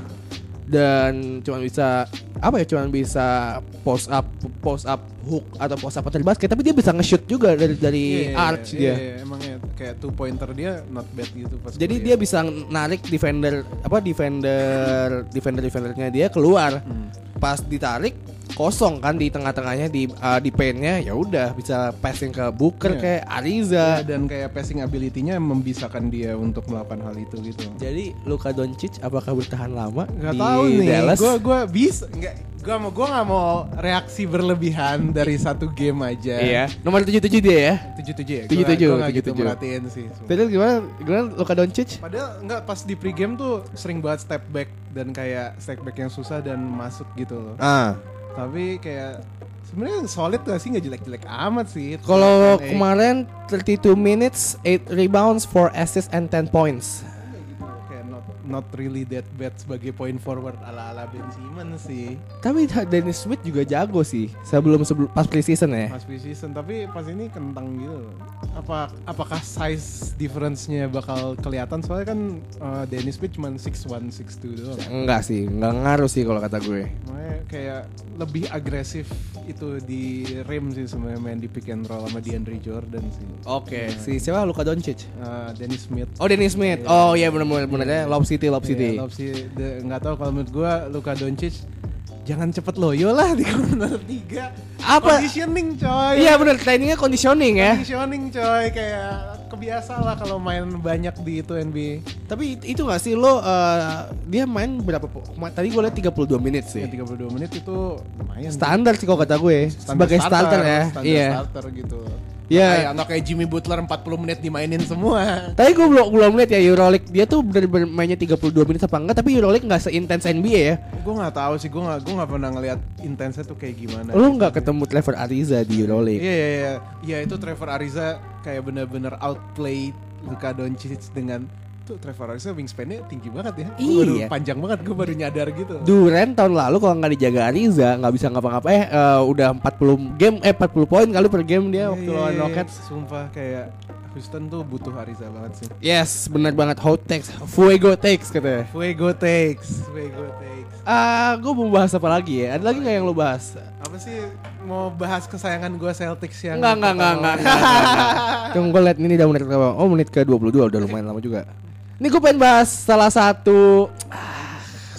dan cuma bisa apa ya cuma bisa post up post up hook atau post up dari basket, tapi dia bisa nge-shoot juga dari dari Iya, iya, arch iya, dia. iya, emangnya kayak two pointer dia not bad gitu pas. Jadi kuliah. dia bisa narik defender apa defender defender defendernya dia keluar. Hmm. Pas ditarik kosong kan di tengah-tengahnya di uh, di paint-nya, ya udah bisa passing ke Booker Iya. kayak Ariza. Iya, dan kayak passing ability-nya membisakan dia untuk melakukan hal itu gitu. Jadi Luka Doncic apakah bertahan lama Nggak di tahu nih. Dallas? Gue gue bisa nggak? Gue mau gue nggak mau reaksi berlebihan dari satu game aja. Iya. Nomor tujuh tujuh dia ya. Tujuh tujuh ya. tujuh tujuh, Gue nggak tujuh gitu tujuh. merhatiin sih. sumpah. Terus gimana? Gimana Luka Doncic? Padahal nggak pas di pregame tuh sering banget step back dan kayak step back yang susah dan masuk gitu loh. Ah. Tapi kayak sebenarnya solid gak sih, nggak jelek-jelek amat sih. Kalau Eh, kemarin thirty-two minutes, eight rebounds, four assists and ten points. gitu, kayak not not really that bad sebagai point forward ala-ala Ben Simmons sih Tapi Dennis Smith juga jago sih sebelum sebelum pas preseason ya. pas preseason, tapi pas ini kentang gitu. Apa apakah size difference-nya bakal kelihatan soalnya kan uh, Dennis Smith cuma six one six two doang. Enggak sih, enggak ngaruh sih kalau kata gue. Makanya kayak lebih agresif itu di rim sih sebenarnya, main di pick and roll sama DeAndre Jordan sih. Oke, si siapa Luka Doncic? Uh, Dennis Smith. Oh, Dennis Smith. Iya. Oh iya benar-benar benernya Lob City, Lob City. Iya, Lob City. De- nggak tahu kalau menurut gue Luka Doncic jangan cepet loyo lah di corner tiga. Apa? Conditioning coy. Iya benar, trainingnya conditioning ya. Conditioning coy, kayak kebiasa lah kalau main banyak di itu N B A. Tapi itu nggak sih lo uh, dia main berapa? po- ma- Tadi gue lihat tiga puluh dua menit sih. Ya, tiga puluh dua menit itu lumayan. Standar sih kalau kata gue. Sebagai starter, ya. Standar Iya. starter gitu. Iya. Kayak nggak kayak Jimmy Butler empat puluh menit dimainin semua. Tapi gue belum belum lihat ya Euroleague dia tuh bener-bener mainnya tiga puluh dua menit apa enggak, tapi Euroleague nggak seintens N B A ya. Gue nggak tahu sih, gue nggak gue nggak pernah ngeliat intensnya tuh kayak gimana. Lo nggak ketemu Trevor Ariza di Euroleague. Iya iya iya. Iya itu Trevor Ariza kayak bener-bener outplay Luka Doncic dengan tuh Trevor Ariza wingspan-nya tinggi banget ya. Gua baru Iya. panjang banget, gue baru nyadar gitu. Durant tahun lalu kalau nggak dijaga Ariza nggak bisa ngapa-ngapain. Eh eh, udah empat puluh game eh empat puluh poin kali per game dia Iya, waktu iya, lawan iya. Rockets. Sumpah kayak Houston tuh butuh Ariza banget sih. Yes, benar banget hot takes, fuego takes katanya. Fuego takes, Fuego takes. Ah, gue mau bahas apa lagi ya? Ada lagi nggak yang lo bahas? Apa sih mau bahas kesayangan gue Celtics yang Enggak, enggak, enggak, enggak, enggak, enggak. Tunggu gue liat ini udah menit berapa? Oh menit ke dua puluh dua, udah lumayan lama juga. Ini gue pengen bahas salah satu ah,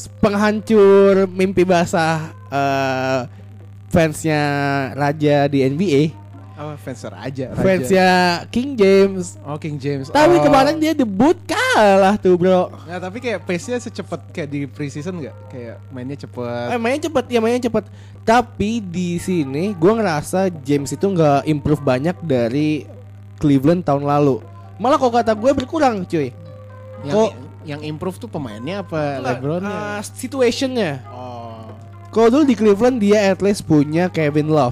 penghancur mimpi basah eh, fansnya Raja di N B A. Apa fanser aja, Raja. Fansnya King James. Oh King James. Tapi Oh. kemarin dia debut kalah tuh bro. Nggak, tapi kayak pace-nya secepat kayak di preseason nggak? Kayak mainnya cepet. Eh, mainnya cepet, ya mainnya cepet. Tapi di sini gue ngerasa James itu nggak improve banyak dari Cleveland tahun lalu. Malah kok kata gue berkurang cuy. Yang, Kok yang improve tuh pemainnya apa LeBronnya? Uh, situationnya. Oh. Kalau dulu di Cleveland dia at least punya Kevin Love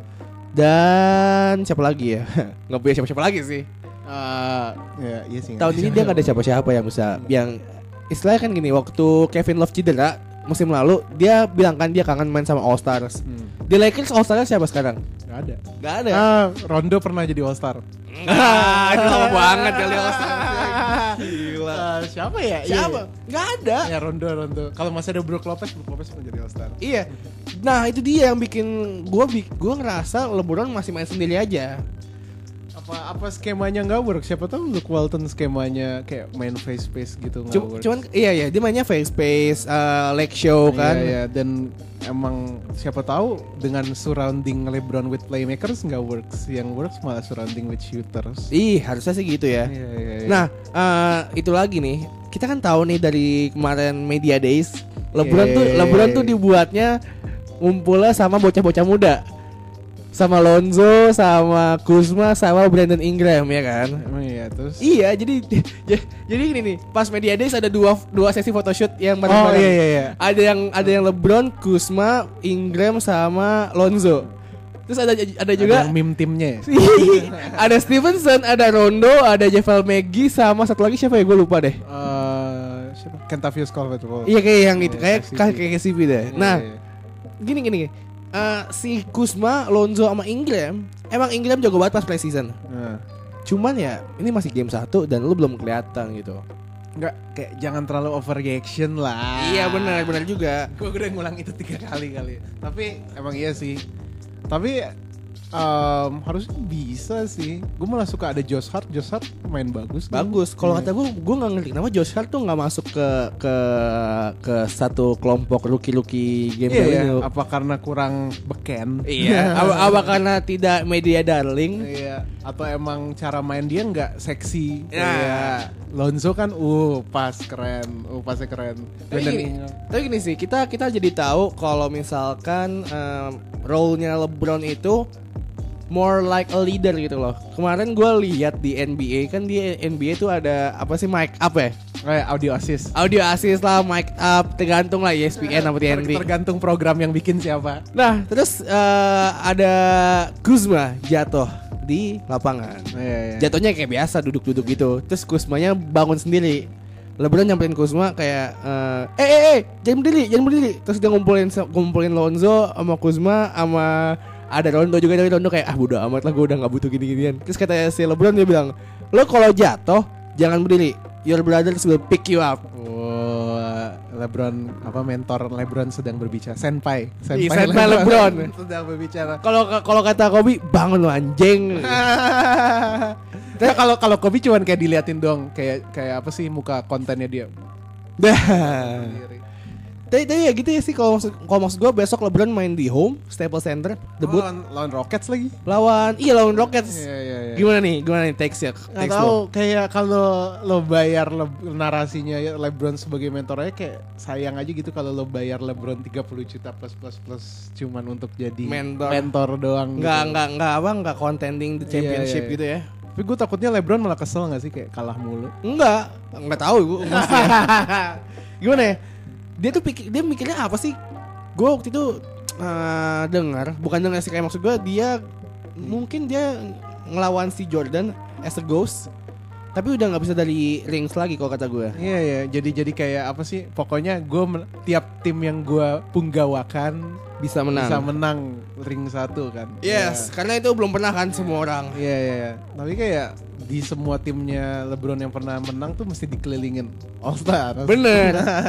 dan siapa lagi ya? Nggak punya siapa-siapa lagi sih. Uh, ya, iya sih. Tahun ini dia nggak ada siapa-siapa yang bisa yang istilahnya kan gini. Waktu Kevin Love cedera musim lalu dia bilang kan dia kangen main sama All Stars. Hmm. Di Lakers All Stars siapa sekarang? Gak ada. Gak ada. Ah, Rondo pernah jadi All Star. Ah, itu lama banget kali All Stars. Gila. Uh, siapa ya? Siapa? Gak ada. Iya. Ya Rondo, Rondo. Kalau masih ada Brook Lopez, Brook Lopez pernah jadi All Star. Iya. Nah itu dia yang bikin gue gue ngerasa LeBron masih main sendiri aja. Apa apa skemanya nggak work? Siapa tahu Luke Walton skemanya kayak main face space gitu nggak Cuma, work. cuman iya ya dia mainnya face space, uh, leg show kan. Iya, iya. Dan emang siapa tahu dengan surrounding LeBron with playmakers nggak works. Yang works malah surrounding with shooters. Ih harusnya sih gitu ya. Iya, iya, iya. Nah uh, itu lagi nih kita kan tahu nih dari kemarin Media Days LeBron Iya, tuh iya, iya. LeBron tuh dibuatnya ngumpulnya sama bocah-bocah muda. Sama Lonzo, sama Kuzma, sama Brandon Ingram ya kan. Emang iya terus. Iya, jadi jadi gini nih, pas Media Days ada dua dua sesi photoshoot yang Oh bareng-bareng. iya iya iya. Ada yang ada yang LeBron, Kuzma, Ingram sama Lonzo. Terus ada ada juga Ada yang meme timnya. Ya? ada Stevenson, ada Rondo, ada Javel McGee sama satu lagi siapa ya gue lupa deh. Eh, siapa? Kentavious Caldwell-Pope. Iya kayak yang itu, Iya, kayak K C P. kayak K C P deh. Iya, Nah, iya. gini gini. gini. Uh, si Kuzma, Lonzo sama Ingram, emang Ingram jago banget pas preseason. Nah. Cuman ya ini masih game satu dan lu belum kelihatan gitu. Enggak, kayak jangan terlalu overreaction lah. Iya benar benar juga. Gue udah ngulang itu tiga kali kali. Tapi emang iya sih. Tapi um, harusnya bisa sih. Gue malah suka ada Josh Hart. Josh Hart main bagus. kan? Bagus. Kalau Iya. kata gue, gue nggak ngerti kenapa Josh Hart tuh nggak masuk ke ke ke satu kelompok rookie-rookie game Iya, ini. iya. Apa karena kurang beken? Iya. apa, apa karena tidak media darling? Iya. Atau emang cara main dia nggak seksi? Ya. Kayak Lonzo kan, uh pas keren, uh pasnya keren. Tapi Dan- gini, tapi gini sih, kita kita jadi tahu kalau misalkan um, role-nya LeBron itu more like a leader gitu loh. Kemarin gue lihat di N B A kan di N B A tuh ada apa sih mic up ya? Kayak audio assist. Audio assist lah, mic up, tergantung lah E S P N sama T N T. Tergantung program yang bikin siapa. Nah, terus eh, ada Kuzma jatuh di lapangan. Iya, iya. Jatuhnya kayak biasa duduk-duduk gitu. Terus Kuzmanya bangun sendiri. LeBron nyamperin Kuzma kayak eh eh eh, eh jangan berdiri, jangan berdiri. Terus dia ngumpulin ngumpulin Lonzo sama Kuzma sama ada Rondo juga, dari Rondo kayak ah bodo amat lah, gue udah nggak butuh gini-ginian. Terus kata si LeBron dia bilang, lo kalau jatuh jangan berdiri, your brothers will pick you up. Oh, LeBron apa mentor LeBron sedang berbicara. Senpai, Ih, senpai LeBron. sedang berbicara. Kalau kalau kata Kobe, bangun lo anjing. Nah, kalau kalau Kobe cuman kayak diliatin doang, kayak kayak apa sih muka kontennya dia. Dah. Tapi, tapi ya gitu ya sih kalau maksud kalau maksud gue besok LeBron main di home Staples Center debut Oh, lawan, lawan Rockets lagi. lawan iya lawan Rockets. Iya iya iya. Gimana nih? Gimana nih takes-nya? Nggak Takes tahu, lo. kayak kalau lo bayar le- narasinya ya LeBron sebagai mentornya kayak sayang aja gitu kalau lo bayar LeBron tiga puluh juta plus plus plus cuman untuk jadi Mentor. mentor doang. Nggak gitu. nggak nggak apa nggak contending the Iya, championship iya, iya. gitu ya? Tapi gue takutnya LeBron malah kesel gak sih kayak kalah mulu. Enggak, nggak tahu gue. Gimana ya? Dia tuh pikir dia mikirnya apa sih? Gue waktu itu uh, dengar, bukan dengar sih kayak maksud gue dia mungkin dia ngelawan si Jordan as a ghost, tapi udah nggak bisa dari rings lagi kalau kata gue. Iya ya, jadi jadi kayak apa sih? Pokoknya gue men- tiap tim yang gue punggawakan Bisa menang. bisa menang ring satu kan. Yes, karena itu belum pernah kan semua orang. Iya iya iya. Tapi kayak di semua timnya LeBron yang pernah menang tuh mesti dikelilingin All Star. Bener.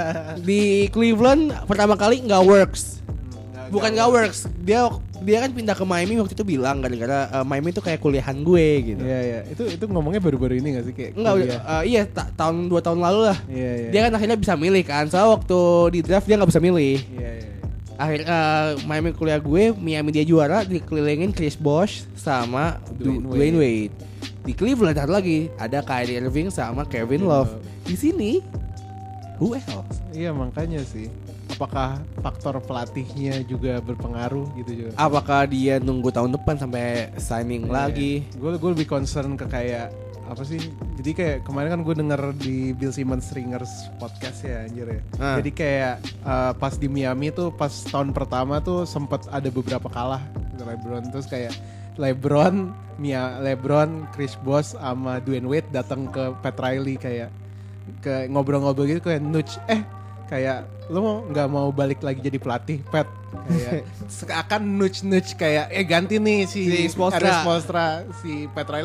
Di Cleveland pertama kali nggak works. Bukan nggak works, dia dia kan pindah ke Miami waktu itu bilang gara-gara uh, Miami itu kayak kuliahan gue gitu. Iya iya. Itu itu ngomongnya baru-baru ini gak sih kayak Enggak, kuliah? uh, iya ta- tahun dua tahun lalu lah. Iya iya. Dia kan akhirnya bisa milih kan. Soalnya waktu di draft dia nggak bisa milih. Iya iya. Akhirnya uh, Miami kuliah gue, Miami dia juara, dikelilingin Chris Bosh sama Dwayne Du- Dwayne Wade. Di Cleveland ada lagi, ada Kyrie Irving sama Kevin Love. Di sini who else? Iya makanya sih. Apakah faktor pelatihnya juga berpengaruh gitu juga? Apakah dia nunggu tahun depan sampai signing lagi? Gue gue lebih concern ke kayak apa sih? Jadi kayak kemarin kan gue denger di Bill Simmons Ringers podcast ya anjir ya. Ah. Jadi kayak uh, pas di Miami tuh pas tahun pertama tuh sempet ada beberapa kalah LeBron, terus kayak LeBron, Mia, LeBron, Chris Bosh sama Dwayne Wade datang ke Pat Riley kayak ke ngobrol-ngobrol gitu kayak nudge eh kayak lo mau nggak mau balik lagi jadi pelatih Pat kayak seakan nudge nudge kayak eh ganti nih si Si Spoelstra. Erik Spoelstra, si Pat Riley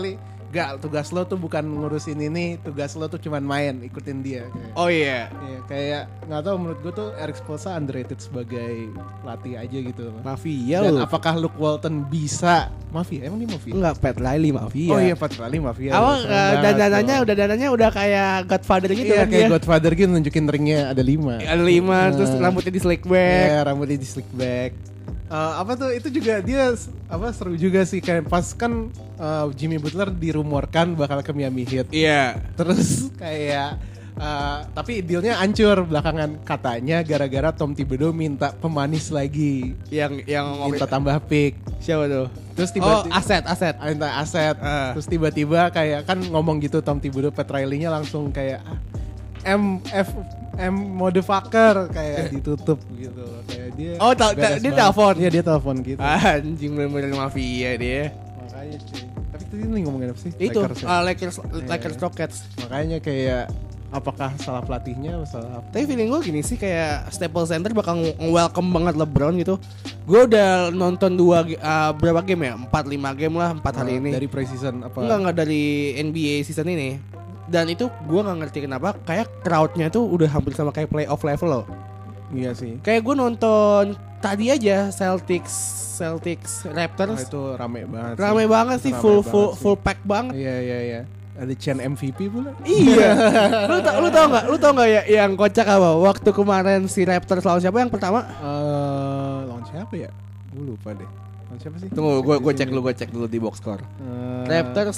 Gak, tugas lo tuh bukan ngurusin ini, tugas lo tuh cuman main, ikutin dia. Kayak. Oh iya. Iya, kayak nggak tahu menurut gue tuh Erik Spoelstra underrated sebagai pelatih aja gitu. Mafia Dan lu. apakah Luke Walton bisa mafia? Emang dia mafia? Enggak, Pat Riley mafia. Oh iya, Pat Riley mafia. Awal Serem uh, banget dan dananya tuh. udah dananya udah kayak Godfather gitu Iya, kan kayak dia. Godfather gitu nunjukin ringnya ada lima. Ada lima, Nah. terus rambutnya di slick back. Iya, rambutnya di slick back. Uh, apa tuh itu juga dia apa seru juga sih kayak pas kan uh, Jimmy Butler dirumorkan bakal ke Miami Heat. Iya. Terus kayak uh, tapi dealnya hancur belakangan katanya gara-gara Tom Thibodeau minta pemanis lagi, Yang yang minta tambah pick. siapa tuh? Terus Oh, tiba-tiba aset, aset. minta aset. Ah. Terus tiba-tiba kayak kan ngomong gitu Tom Thibodeau, Pat Riley-nya langsung kayak ah, M F M motherfucker kayak ditutup gitu kayak dia. Oh, ta- ta- beres dia banget. telepon? Iya, dia telepon gitu. Anjing bener-bener mafia dia. Makanya cuy. Tapi tadi nih ngomongin apa sih? Itu Lakers ya? uh, Lakers Lakers Iya. Rockets. Makanya kayak apakah salah pelatihnya atau salah apa? Tapi feeling gue gini sih kayak Staples Center bakal nge-welcome banget LeBron gitu. Gue udah nonton dua uh, berapa game ya? empat lima game lah empat hari Nah, ini. Dari preseason apa? Enggak enggak dari N B A season ini. Dan itu gue nggak ngerti kenapa kayak crowdnya tuh udah hampir sama kayak playoff level loh. Iya sih. Kayak gue nonton tadi aja Celtics Celtics Nah, Raptors itu rame banget. sih. rame banget sih Rame full banget full sih. full pack banget. Iya iya iya. Ada Chen M V P pula. Iya. lu tau lu tau nggak? Lu tau nggak ya yang kocak apa? Waktu kemarin si Raptors lawan siapa yang pertama? Eh, lawan siapa ya? Gue lupa deh. Lawan siapa sih? Tunggu, gue gue cek dulu, gue cek dulu di box score. Eh, Raptors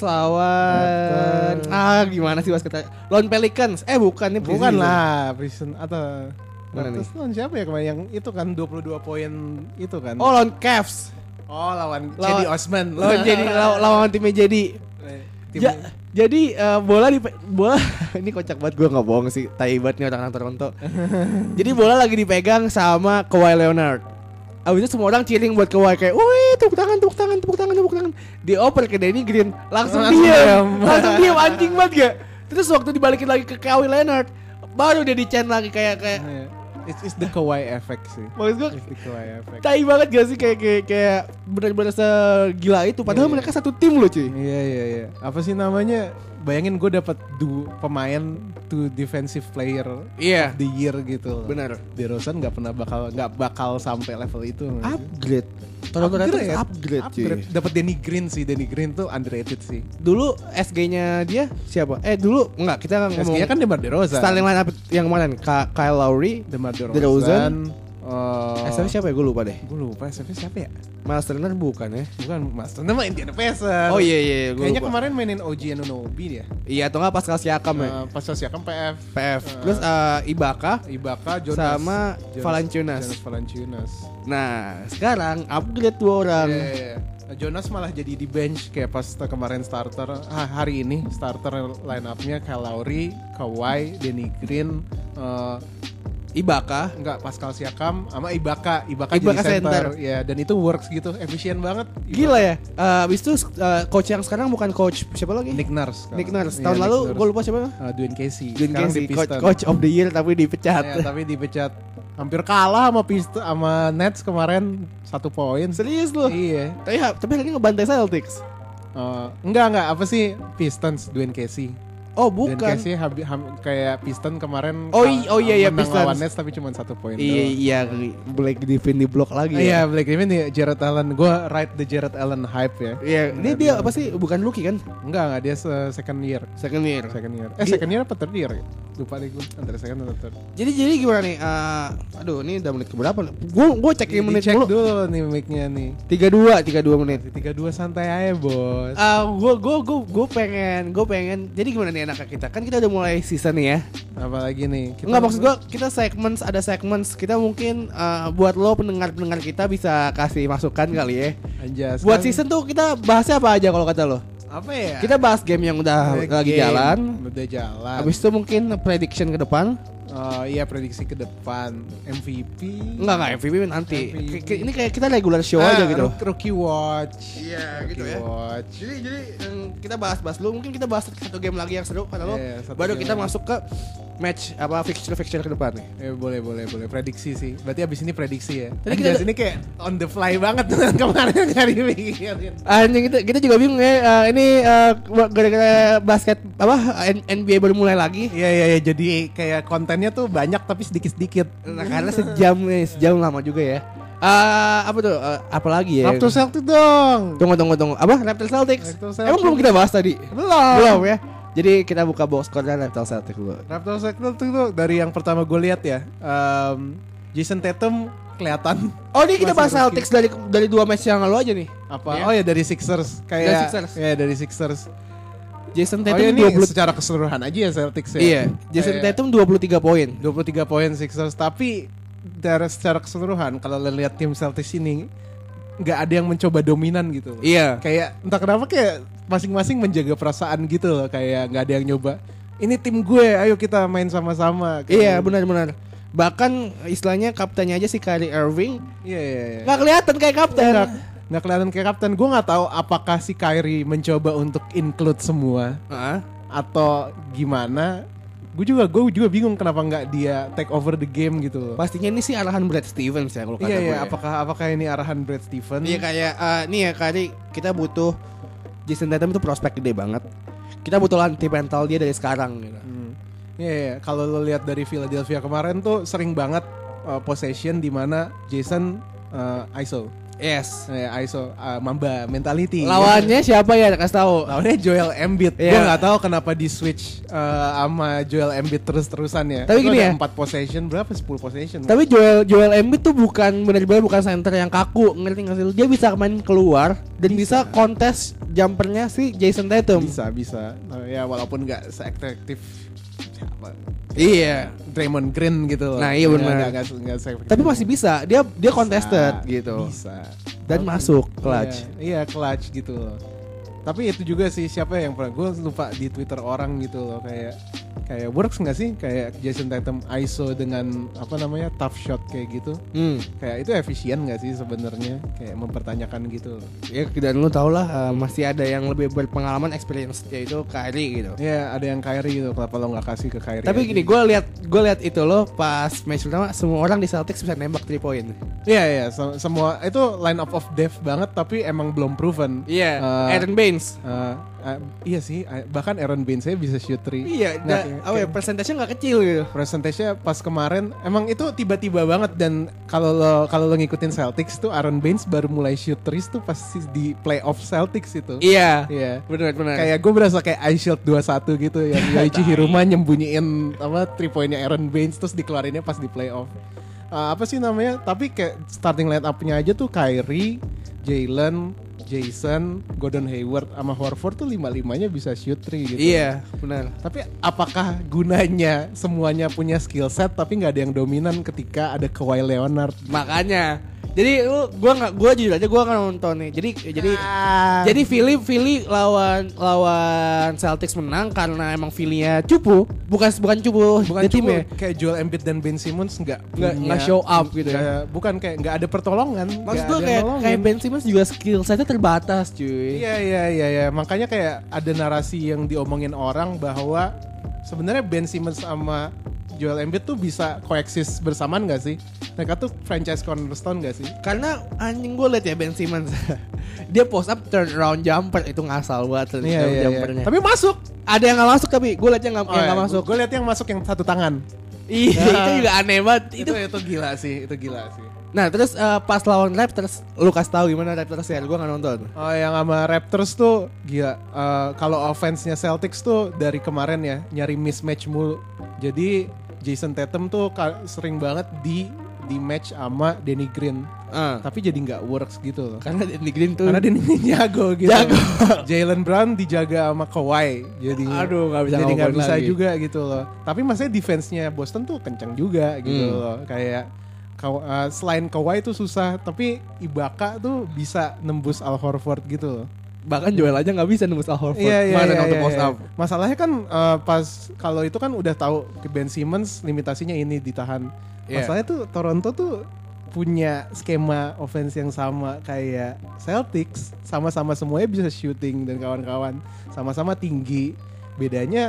lawan Raptors. ah gimana sih basketnya? Lawan Pelicans. Eh bukan nih Bukan preseason. lah, preseason atau Mana Raptors lawan siapa ya kemarin yang itu kan dua puluh dua poin itu kan. Oh lawan Cavs. Oh, lawan Lawan- Cedi Osman. Lawan jadi law- lawan timnya jadi. Tim- Ja, jadi eh, bola di bola ini kocak banget, gue nggak bohong sih, tai banget nih orang Toronto. Jadi bola lagi dipegang sama Kawhi Leonard. Abis itu semua orang cheering buat Kawhi kayak, wih tepuk tangan, tepuk tangan, tepuk tangan, tepuk tangan. Dioper ke Danny Green, langsung Langsung diam, diam. langsung diam anjing banget gak? Terus waktu dibalikin lagi ke Kawhi Leonard, baru dia di chant lagi kayak kayak, Iya. It's, it's the Kawhi effect sih. maksud gue It's the Kawhi effect. tai banget gak sih kayak kayak, kayak bener-bener segila itu. Padahal Iya. mereka satu tim loh cuy. Iya iya iya. Apa sih namanya? Bayangin gue dapat du pemain to defensive player Iya. of the year gitu. Bener. DeRozan nggak pernah bakal nggak bakal sampai level itu. nggak sih? Upgrade. Toronto Raptors Upgrade, upgrade cuy. upgrade. Dapat Danny Green sih. Danny Green tuh underrated sih. Dulu S G-nya dia siapa? Eh dulu enggak, kita ngomong S G-nya kan DeMar DeRozan. starting line up yang kemarin Ka- Kyle Lowry, DeMar DeRozan. DeRozan. Uh, S M siapa ya? Gue lupa deh. Gue lupa S M siapa ya? Miles Turner bukan ya? Bukan Mas. Nama Indiana Pacers. Oh iya iya, gue Kayaknya lupa. kemarin mainin O G Anunoby dia. Iya atau enggak Pascal Siakam ya? Uh, pas Siakam P F. P F. Terus eh, Ibaka Ibaka, Jonas sama Jonas- Valanciunas. Jonas Valanciunas. Nah, sekarang upgrade dua orang. Iya, iya, iya. Jonas malah jadi di bench kayak pas kemarin starter. Ah, hari ini starter line up-nya Kyle Lowry, Kawhi, Danny Green, eh, Ibaka. enggak Pascal Siakam sama Ibaka. Ibaka, Ibaka jadi center. center. Ya, dan itu works gitu, efisien banget. Gila ya. Eh, Abis itu eh, coach yang sekarang bukan coach siapa lagi? Nick Nurse. Nick Nurse. Iya, Tahun Nick lalu Nurse. gue lupa siapa? Uh, Dwayne Casey. Dwayne Sekarang Casey, di coach, Pistons. coach of the year tapi dipecat. Ya, tapi dipecat. Hampir kalah sama Pistons sama Nets kemarin satu poin. Serius lu? Iya. Tapi tapi hari ini ngebantai Celtics. Uh, enggak enggak apa sih Pistons Dwayne Casey. Oh Dan bukan. Casey habi- ham- kayak Piston kemarin Oh, kal- i- oh iya, iya, menang Pistons. lawan Nets tapi cuma satu poin Iya doang. iya Blake Griffin di blok lagi Iya ya. Blake Griffin nih Jared Allen. Gue ride the Jared Allen hype ya. Iya, dia dia apa sih? Bukan rookie kan? Enggak enggak dia se- second year. Second year. Second year. Eh Dia- second year apa third year? Lupa deh gue antara second atau third. Jadi jadi gimana nih? Eh, aduh, ini udah menit keberapa? Gue gue cekin menit Cek dulu. dulu nih mic-nya nih. tiga dua, tiga dua menit. tiga dua santai aja bos. Ah, gue gue gue gue pengen, gue pengen. Jadi gimana nih enaknya kita? Kan kita udah mulai season nih ya. Apalagi nih? Kita Enggak maksud gue kita segments ada segments kita mungkin eh, buat lo pendengar-pendengar kita bisa kasih masukan kali ya. Anjas. Buat kan- season tuh kita bahasnya apa aja kalau kata lo? apa ya? Kita bahas game yang udah Game, lagi jalan. Udah jalan. Habis itu mungkin prediction ke depan. Oh iya prediksi ke depan M V P. Enggak enggak M V P nanti. M V P. K- k- ini kayak kita regular show Ah, aja gitu. rook- Rookie watch. Iya, Rookie gitu ya. Watch. Jadi jadi em, kita bahas-bahas dulu. Mungkin kita bahas satu game lagi yang seru kata lo. Iya, satu Baru game kita lagi. masuk ke match apa fixture-fixture ke depan nih? Eh, boleh boleh boleh prediksi sih. Berarti abis ini prediksi ya. Tadi Tadi kita- kita ini kayak on the fly banget kemarin nggak dipikirin. Anjing kita kita juga bingung ya. Uh, ini uh, gara-gara basket apa N- NBA baru mulai lagi. Iya iya iya jadi kayak kontennya tuh banyak tapi sedikit-sedikit. Nah, karena sejam nih, sejam lama juga ya. Uh, apa tuh? Uh, apa lagi ya? Raptors Celtics dong. Tunggu tunggu tunggu. Apa? Raptors Celtics. Raptors Emang Celtics. belum kita bahas tadi? Belum. Belum ya. Jadi kita buka box score dan Raptors Celtics dulu. Raptors Celtics tuh dari yang pertama gue lihat ya. Um, Jason Tatum kelihatan Oh, ini kita Masih bahas rookie. Celtics dari dari dua match yang lalu aja nih. apa? Iya. Oh ya dari Sixers kayak Dari Sixers. ya dari Sixers. Jason Oh Tatum ya ini dua puluh secara keseluruhan aja ya Celtics ya. Iya, Jason Kayak Tatum dua puluh tiga poin. dua puluh tiga poin Sixers tapi dari secara keseluruhan kalau lo lihat tim Celtics ini nggak ada yang mencoba dominan gitu. Iya. Kayak entah kenapa kayak masing-masing menjaga perasaan gitu loh, kayak nggak ada yang nyoba. Ini tim gue, ayo kita main sama-sama. Kayak- Iya, benar-benar. Bahkan istilahnya kaptennya aja si Kyrie Irving Iya iya. iya. nggak kelihatan kayak kapten. Nggak nggak kelihatan kayak kapten. Gue nggak tahu apakah si Kyrie mencoba untuk include semua Heeh. atau gimana. Gue juga gue juga bingung kenapa nggak dia take over the game gitu loh. Pastinya ini sih arahan Brad Stevens ya kalau kata Iya gue. iya. ya. Apakah apakah ini arahan Brad Stevens? Iya kayak eh, nih ya Kyrie, kita butuh Jason Tatum itu prospek gede banget. Kita butuh lantai mental dia dari sekarang gitu. Hmm. Iya, iya. Kalau lo lihat dari Philadelphia kemarin tuh sering banget uh, possession di mana Jason uh, I S O. Yes. Eh, I S O uh, Mamba mentality. Lawannya siapa ya? Kasih tahu. Lawannya Joel Embiid. Gue Iya. nggak tahu kenapa di switch uh, sama Joel Embiid terus-terusan ya. Tapi Itu gini ada ya. empat possession berapa? sepuluh possession. Tapi Joel Joel Embiid tuh bukan benar-benar bukan center yang kaku, ngerti nggak sih? Dia bisa main keluar dan bisa, kontes jumpernya si Jason Tatum. bisa bisa. Uh, ya walaupun nggak se-efektif siapa? Iya. Draymond Green gitu loh. Nah, iya Nggak- benar. nggak- nggak- nggak se-efektif. Tapi masih bisa. Dia dia Bisa, contested gitu. Bisa. Dan Tapi- masuk clutch. Iya, iya clutch gitu loh. Tapi itu juga sih siapa yang pernah gue lupa di Twitter orang gitu loh kayak kayak works nggak sih kayak Jason Tatum I S O dengan apa namanya tough shot kayak gitu. Hmm. Kayak itu efisien nggak sih sebenarnya kayak mempertanyakan gitu loh. Ya dan lu tau lah uh, masih ada yang lebih berpengalaman experience yaitu Kyrie gitu. Iya ada yang Kyrie gitu kenapa lo nggak kasih ke Kyrie? Tapi aja? gini, gue lihat gue lihat itu loh pas match pertama semua orang di Celtics bisa nembak three point. Iya iya se- semua itu line up of death banget tapi emang belum proven. Iya, Eh, Aaron Baines. eh, eh, iya sih eh, bahkan Aaron Baines saya bisa shoot three. Iya, Nggak, da, kayak- oh ya persentasenya nggak kecil gitu. Persentasenya pas kemarin emang itu tiba-tiba banget dan kalau lo kalau lo ngikutin Celtics tuh Aaron Baines baru mulai shoot threes tuh pas di playoff Celtics itu. Iya, Iya. benar benar. Kayak gue berasa kayak Ice Shield dua satu gitu yang Yoichi Hiruma nyembunyiin apa three pointnya Aaron Baines terus dikeluarinnya pas di playoff. Uh, apa sih namanya? Tapi kayak starting line up-nya aja tuh Kyrie, Jalen, Jason, Gordon Hayward sama Horford tuh lima-limanya bisa shoot three gitu. Iya, benar. Tapi apakah gunanya semuanya punya skill set tapi nggak ada yang dominan ketika ada Kawhi Leonard? Makanya. Jadi lu gua nggak gua jujur aja gua akan nonton nih. Jadi jadi Ah. jadi Philly Philly lawan lawan Celtics menang karena emang Philly-nya cupu, bukan bukan cupu bukan di cuma timnya. kayak Joel Embiid dan Ben Simmons nggak Nggak- punya- nggak show up gitu ya. nggak- bukan kayak nggak ada pertolongan. Maksud nggak gue ada kayak nolongin. kayak Ben Simmons juga skill setnya terbatas cuy. Iya iya iya iya makanya kayak ada narasi yang diomongin orang bahwa sebenarnya Ben Simmons sama Joel Embiid tuh bisa koeksis bersamaan gak sih? Mereka tuh franchise cornerstone gak sih? Karena anjing gue liat ya Ben Simmons dia post up turn around jumper itu ngasal banget turn around jumpernya. Tapi masuk. Ada yang nggak masuk tapi gue liatnya nggak yang nggak masuk. Gue lihat yang masuk yang satu tangan. Iya itu juga aneh banget. Itu Itu. itu gila sih, itu gila sih. Nah terus eh, pas lawan Raptors lu kasih tahu gimana Raptors ya? Gue nggak nonton. Oh yang sama Raptors tuh gila. Eh, kalau offense-nya Celtics tuh dari kemarin ya nyari mismatch mulu. Jadi Jason Tatum tuh ka- sering banget di di match sama Danny Green. Ah. Tapi jadi nggak works gitu loh. Karena Danny Green tuh. Karena Danny Green jago gitu. Jago. Jalen Brown dijaga sama Kawhi. Jadi Aduh, nggak bisa jadi nggak ngomongin bisa lagi. juga gitu loh. Tapi maksudnya defense-nya Boston tuh kencang juga gitu Hmm. loh. Kayak Kaw- uh, selain Kawhi tuh susah, tapi Ibaka tuh bisa nembus Al Horford gitu loh. Bahkan Joel aja nggak bisa nembus Al Horford. Iya iya kemarin iya, waktu iya, post iya. up. Masalahnya kan uh, pas kalau itu kan udah tahu ke Ben Simmons limitasinya ini ditahan. Iya. Masalahnya tuh Toronto tuh punya skema offense yang sama kayak Celtics, sama-sama semuanya bisa shooting dan kawan-kawan, sama-sama tinggi. Bedanya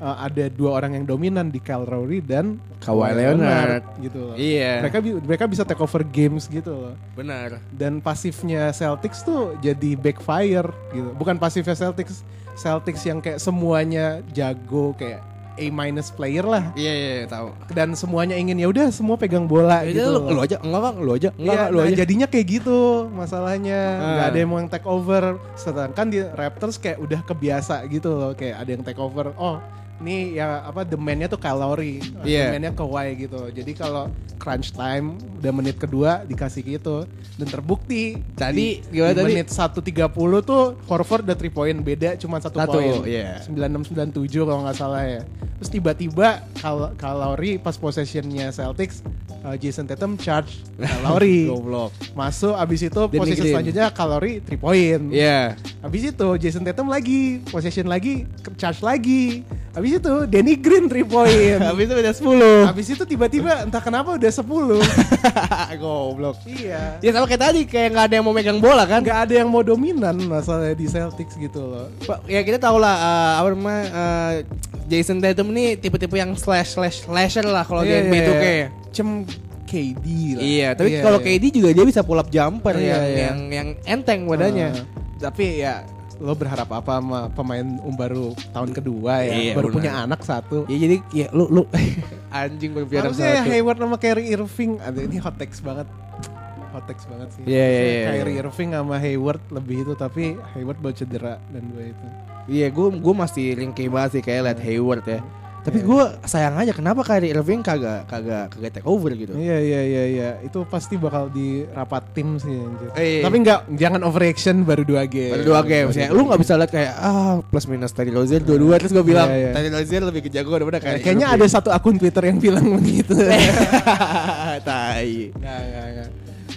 uh, ada dua orang yang dominan di Kyle Lowry dan Kawhi Leonard gitu loh. Iya. Mereka bi- mereka bisa take over games gitu loh. Benar. Dan pasifnya Celtics tuh jadi backfire gitu. Bukan pasifnya Celtics, Celtics yang kayak semuanya jago kayak A minus player lah. Iya iya iya, tahu. Dan semuanya ingin ya udah semua pegang bola Gitu gitu. lu, lu aja enggak enggak lu aja enggak Iya, enggak, lu nah aja. jadinya kayak gitu masalahnya. Ah. Nggak ada yang mau yang take over. Sedangkan di Raptors kayak udah kebiasa gitu loh. Kayak ada yang take over. Oh ini ya apa the man-nya tuh Kyle Lowry. Iya. The man-nya Kawhi gitu. Jadi kalau crunch time udah menit kedua dikasih gitu. Dan terbukti Tadi, di, gimana di tadi? menit satu tiga puluh tuh Horford udah three point beda cuma satu Satu, poin. iya. sembilan enam sembilan tujuh kalau nggak salah ya. Terus tiba-tiba Kyle, Kyle Lowry pas possessionnya Celtics uh, Jason Tatum charge Kyle Lowry. Goblok. Masuk abis itu Danny possession Green. selanjutnya Kyle Lowry three point. Iya. Abis itu Jason Tatum lagi possession lagi charge lagi. Abis itu Danny Green three point. Habis itu udah sepuluh. Abis itu tiba-tiba entah kenapa udah sepuluh. Goblok. Iya. Ya sama kayak tadi kayak nggak ada yang mau megang bola kan? Nggak ada yang mau dominan masalahnya di Celtics gitu loh. Pak, ya kita tahu lah uh, apa namanya uh, Jason Tatum ini tipe-tipe yang slash slash slasher lah kalau Iya, di N B A iya, tuh iya. kayak. Cem K D lah. Iya, tapi Iya, kalau iya. K D juga dia bisa pull up jumper Iya, yang, iya. yang yang enteng badannya. Uh, tapi ya lo berharap apa sama pemain um baru tahun kedua ya, Iya, baru benar. punya anak satu. Ya jadi ya lu lu anjing baru punya anak Harusnya satu. Hayward sama Kyrie Irving, aduh ini hot takes banget. Hot takes banget sih. Iya, iya, Harusnya iya, Kyrie iya. Irving sama Hayward lebih itu, tapi Hayward baru cedera dan dua itu. Iya, gue gue masih ringkih banget sih kayak liat Hayward ya. Tapi Iya. gue sayang aja kenapa Kyrie Irving kagak kagak kagak take over gitu. Iya iya iya iya, itu pasti bakal di rapat tim sih anjir. Eh, Tapi enggak, jangan overreaction baru dua game. Ada dua game, ya. Lu nggak bisa lihat kayak ah plus minus Terry Rozier dua-dua terus gue bilang Iya, iya. Terry Rozier lebih kejago daripada Kyrie. Kayaknya ada satu akun Twitter yang bilang begitu. tai. Enggak enggak enggak.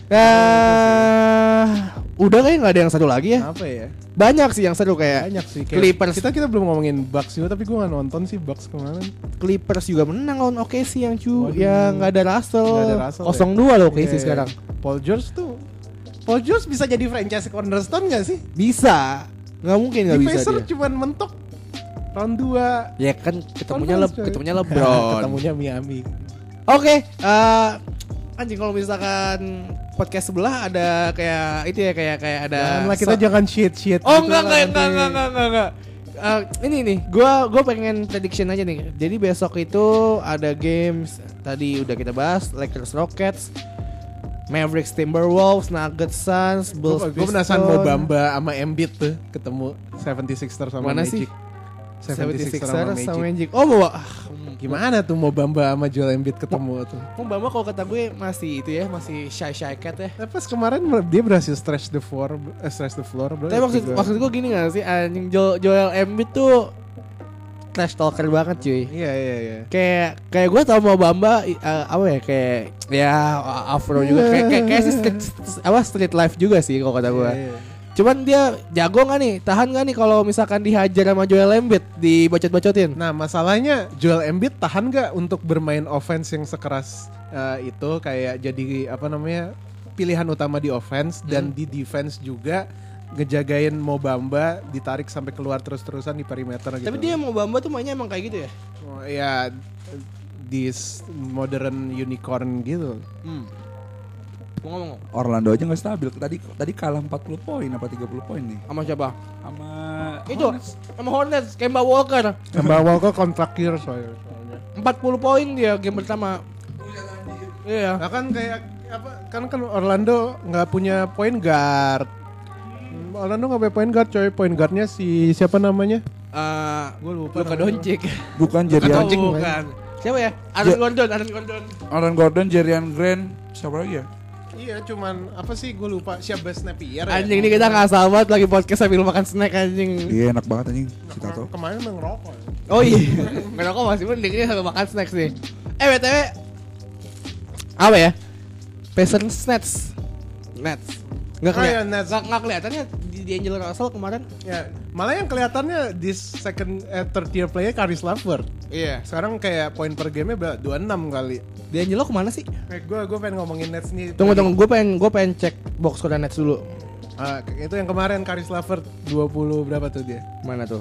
Ah, udah kayak nggak ada yang satu lagi ya. Apa ya? Banyak sih yang seru kayak Banyak sih. Kayak Clippers. Kita kita belum ngomongin Bucks juga, tapi gue nggak nonton sih Bucks kemarin. Clippers juga menang lawan O K C yang cu, Waduh. yang nggak ada Russell. Nggak ada Russell, Kosong dua loh O K C Iya, iya. sekarang. Paul George tuh, Paul George bisa jadi franchise cornerstone gak sih? Bisa, nggak mungkin nggak Di bisa Pacers dia. cuman mentok round dua. Ya kan ketemunya le Conference, coy. ketemunya LeBron. Ketemunya Miami. Oke, eh, anjing kalau misalkan podcast sebelah ada kayak itu ya kayak kayak ada. Janganlah kita so- jangan shit shit. Oh enggak enggak enggak enggak enggak enggak. enggak. Eh, ini nih, gua gua pengen prediction aja nih. Jadi besok itu ada games tadi udah kita bahas Lakers Rockets, Mavericks Timberwolves, Nuggets Suns, Bulls Gue penasaran mau Bamba sama Embiid tuh ketemu seventy-sixers sama Mana Magic. sih? seventy-sixers seventy-sixers sama sama Magic. Magic. Oh bawa. Ah, Gimana tuh mau Bamba sama Joel Embiid ketemu tuh? Mau Bama kalau kata gue masih itu ya, masih shy shy cat ya. Tapi pas kemarin dia berhasil stretch the floor, eh, stretch the floor. Bro. Tapi maksud, Tiga. maksud gue gini gak sih, anjing Jo- Joel Embiid tuh trash talker banget cuy. Iya iya iya. Kayak kayak gue tau mau Bamba i- uh, apa ya kayak ya afro juga kayak kayak, kayak sih street, apa street life juga sih kalau kata gue. Iya, iya. Cuman dia jago nggak nih, tahan nggak nih kalau misalkan dihajar sama Joel Embiid, dibacot-bacotin? Nah masalahnya Joel Embiid tahan gak untuk bermain offense yang sekeras eh, itu kayak jadi apa namanya pilihan utama di offense dan di defense juga ngejagain Mo Bamba ditarik sampai keluar terus-terusan di perimeter gitu. Tapi dia mau Bamba tuh mainnya emang kayak gitu ya? Oh, ya this modern unicorn gitu. Hmm. Mau ngomong Orlando aja nggak stabil. Tadi tadi kalah empat puluh poin apa tiga puluh poin nih. sama siapa? Sama Itu sama Hornets, Kemba Walker. Kemba Walker kontrak year soalnya. soalnya. empat puluh poin dia game pertama. Iya. Nah kan kayak apa kan kan Orlando nggak punya point guard. Orlando nggak punya point guard coy. Point guardnya si siapa namanya? Eh, Gue lupa. Luka namanya. Doncic. bukan Luka Jerian Doncic bukan. Siapa ya? Aaron Ja- Gordon, Aaron Gordon. Aaron Gordon, Jerian Grant, siapa lagi ya? Iya cuman apa sih gue lupa siapa Napier ya? Anjing ini kita nggak sahabat lagi podcast sambil makan snack anjing. Iya enak banget anjing si Tato. Kemarin emang ngerokok. Oh iya. Ngerokok masih mending ini sambil makan snack sih. Eh B T W apa ya? Pacers Nets. Nets. Nggak Oh iya, kelihatan. Nets. Nggak nggak kelihatannya di D'Angelo Russell kemarin. Ya malah yang kelihatannya di second eh, third tier player Caris LeVert. Iya. Sekarang kayak poin per game-nya berapa? dua puluh enam kali. D'Angelo kemana sih? Eh, gue gue pengen ngomongin Nets nih. Tunggu tunggu, gue pengen gue pengen cek box score Nets dulu. Ah, itu yang kemarin Caris LeVert dua puluh berapa tuh dia? Mana tuh?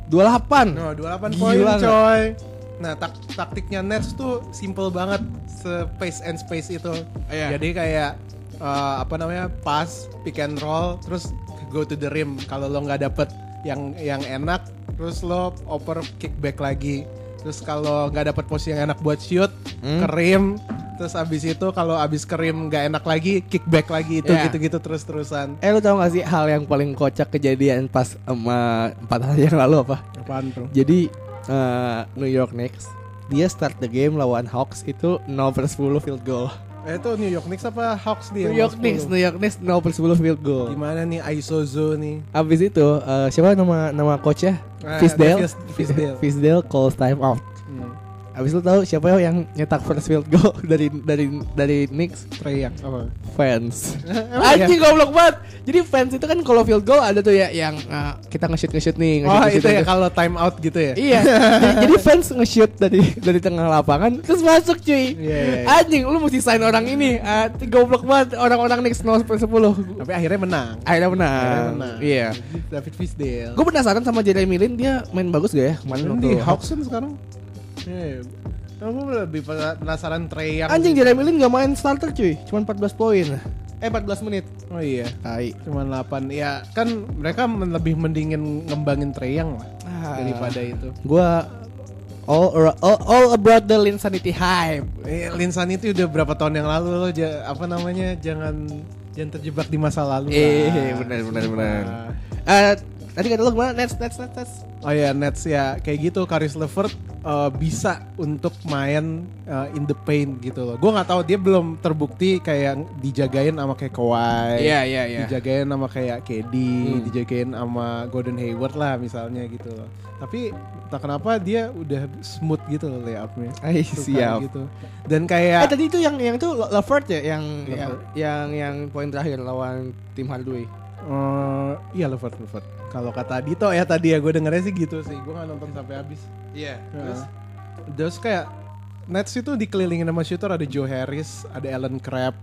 dua puluh delapan. No, dua puluh delapan Gila poin nggak? coy. Nah, tak- taktiknya Nets tuh simple banget, space and space itu. Iya. Jadi kayak uh, apa namanya? Pass, pick and roll, terus go to the rim. Kalau lo nggak dapet yang yang enak, terus lo oper kick back lagi. Terus kalau nggak dapet posisi yang enak buat shoot, Hmm. ke rim. Terus abis itu kalau abis ke rim nggak enak lagi, kick back lagi. Itu Iya. gitu-gitu terus-terusan. Eh lu tau gak sih hal yang paling kocak kejadian pas sama empat hari yang lalu apa? Apaan bro? Jadi uh, New York Knicks dia start the game lawan Hawks itu nol per sepuluh field goal. Eh, itu New York Knicks apa Hawks dia? New York Knicks, New York Knicks nol per sepuluh field goal. Gimana nih Aizozo nih? Abis itu uh, siapa nama nama coachnya? Ah, Fisdale. Fis- Fisdale. Fisdale calls time out. Hmm. Abis itu tahu siapa yang nyetak first field goal dari dari dari Knicks? Trey Young apa? Fans. Emang Anjing goblok banget. Jadi fans itu kan kalau field goal ada tuh ya yang uh, kita nge-shoot nge-shoot nih, nge-shoot, Oh nge-shoot, itu ya nge-shoot. kalau time out gitu ya? Iya. Jadi- Jadi fans nge-shoot dari dari tengah lapangan terus masuk cuy. Iya, iya, iya. Anjing lu mesti sign orang ini. Uh, goblok banget orang-orang Knicks nol per sepuluh. Tapi akhirnya menang. Akhirnya menang. Akhirnya menang. Iya. David Fisdale. Gue penasaran sama Jeremy Lin, dia main bagus gak ya kemarin di waktu Hawks kan sekarang. Iya. Aku lebih penasaran Trey Young. Anjing Jeremy Lin gak main starter cuy, cuma empat belas poin. Eh empat belas menit. Oh iya. Tai. Cuman delapan. Ya kan mereka men- lebih mendingin ngembangin Trey Young lah Ah. daripada itu. Gua all, ar- all all about the Linsanity hype. Eh, Linsan itu udah berapa tahun yang lalu lo ja- apa namanya? Jangan jangan terjebak di masa lalu. Eh, lah. benar benar benar. Nah. Eh, tadi kata lu gimana? Nets Nets Nets. Nets. Oh ya Nets ya kayak gitu. Caris LeVert uh, bisa untuk main uh, in the paint gitu loh. Gue nggak tahu dia belum terbukti kayak dijagain sama kayak Kawhi, Iya iya iya. dijagain sama kayak K D, Hmm. dijagain sama Gordon Hayward lah misalnya gitu loh. Tapi tak kenapa dia udah smooth gitu loh layupnya. Ay, Suka siap. gitu. Dan Eh kayak tadi itu yang yang itu Levert ya yang yang Levert. yang yang poin terakhir lawan tim Hardaway. uh, iya LeVert LeVert. Kalau kata Dito ya tadi ya gue dengernya sih gitu sih. Gue nggak nonton sampai habis. Iya. Terus, terus kayak Nets itu dikelilingin sama shooter, ada Joe Harris, ada Allen Crabbe,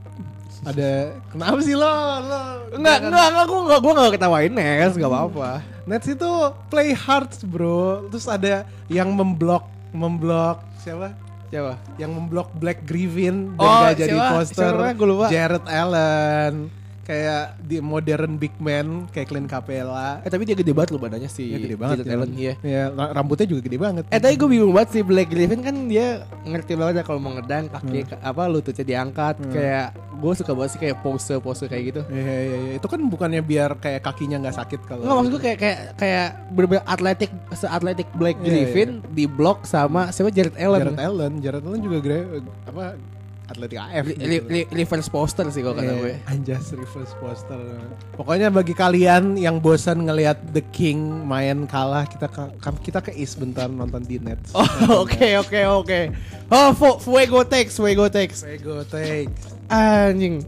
ada kenapa sih lo? lo Enggak, jangan- enggak, enggak, gua enggak, gua enggak ketawain Nets, enggak apa-apa. Nets itu play hard bro. Terus ada yang memblok, memblok siapa? Siapa? Yang memblok Black Griffin dan Oh, gak jadi siapa? poster. Siapa namanya? Gua lupa. Jared Allen. Kayak di modern big man kayak Clint Capella. Eh tapi dia gede banget loh badannya sih. Ya gede banget Jared Allen, iya. Ya, ra- rambutnya juga gede banget. Eh tapi gue bingung banget sih Blake Griffin kan dia ngerti banget ya kalau mau ngedang kaki Hmm. apa lututnya diangkat kayak gue suka banget sih kayak pose-pose kayak gitu. Iya, iya, iya. Itu kan bukannya biar kayak kakinya nggak sakit kalau. Enggak maksud gue kayak kayak kayak bener-bener atletik seatletik Blake Iya, Griffin di blok sama siapa Jared Allen. Jared Allen, Jared Allen juga gede apa atletik A F. Li- gitu. li- li- reverse poster sih kalau kata Iya, gue. Anjas reverse poster. Pokoknya bagi kalian yang bosan ngelihat The King main kalah, kita ke, kita ke East bentar nonton di Nets. Oh, oke oke oke. Oh, fu- Fuego takes, Fuego takes. Go take. Anjing.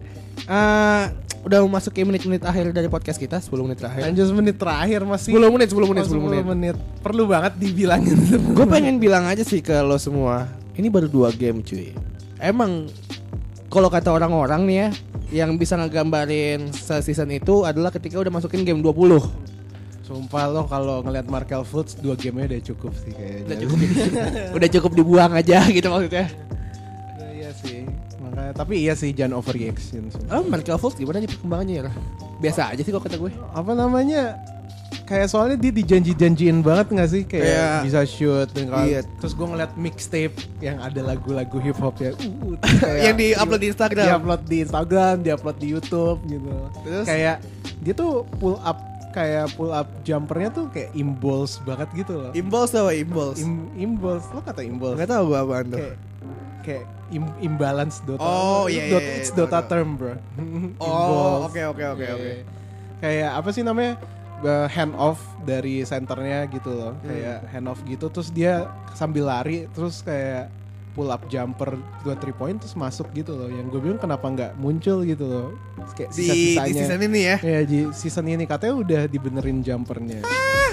Ah, udah memasuki menit-menit akhir dari podcast kita, sepuluh menit terakhir. Anjas menit terakhir masih. sepuluh menit, sepuluh menit, Oh, sepuluh menit. Perlu banget dibilangin. Gue pengen bilang aja sih ke lo semua, ini baru dua game cuy. Emang kalau kata orang-orang nih ya, yang bisa ngegambarin season itu adalah ketika udah masukin game dua puluh. Sumpah lo kalau ngelihat Markel Fultz dua gamenya udah cukup sih kayaknya. Udah cukup, udah cukup dibuang aja gitu maksudnya. Nah, iya sih. Makanya tapi iya sih jangan overreaction. sumpah. Oh, Markel Fultz gimana nih perkembangannya ya? Biasa aja sih kalau kata gue. Apa namanya? Kayak soalnya dia dijanji-janjiin banget gak sih kayak Kayak- bisa shoot dan kalau Iya. terus gue ngeliat mixtape yang ada lagu-lagu hip hop ya uh, Yang di-upload di Instagram. di upload di Instagram, di upload di YouTube gitu. Terus? Kayak dia tuh pull up kayak pull up jumpernya tuh kayak imballs banget gitu loh. Imballs apa imballs? Im, imballs, lo kata imballs? Gak tau gue apaan tuh. Kayak kayak im- imbalance Dota. Oh, Itu iya, Dota- iya, It's iya, Dota tahu, term bro. Oh, Imballs. oke oke oke Iya, oke. iya. Kayak apa sih namanya? Uh, hand off dari senternya gitu loh. Hmm. Kayak hand off gitu terus dia sambil lari terus kayak pull up jumper dua three point terus masuk gitu loh. Yang gue bingung kenapa nggak muncul gitu loh. Kayak Di, sisa-sisanya. di season ini ya. Ya di season ini katanya udah dibenerin jumpernya.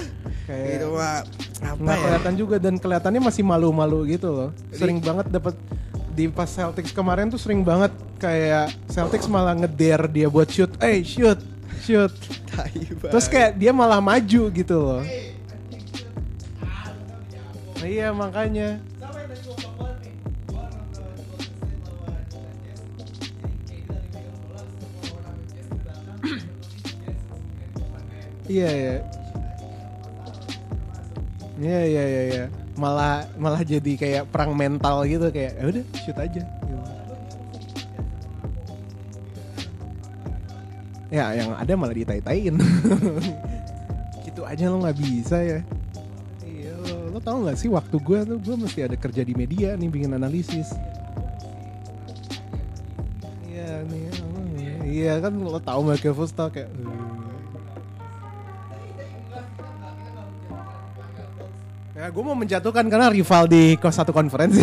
Kayak Itu mah apa nggak ya? kelihatan juga dan kelihatannya masih malu-malu gitu loh. Sering banget dapat di pas Celtics kemarin tuh sering banget kayak Celtics malah ngedare dia buat shoot. Eh shoot, shoot. Tai banget. Terus kayak dia malah maju gitu loh. Iya makanya. Iya iya. Iya iya iya iya. Malah malah jadi kayak perang mental gitu kayak ya udah shoot aja. Gitu. Ya yang ada malah ditai-taiin. Gitu aja lo nggak bisa ya. Iya lo, lo tau nggak sih waktu gue tuh gue mesti ada kerja di media nih bikin analisis. Iya nih. Iya kan lo tau Michael Foster kayak. Ya gue mau menjatuhkan karena rival di kos satu konferensi.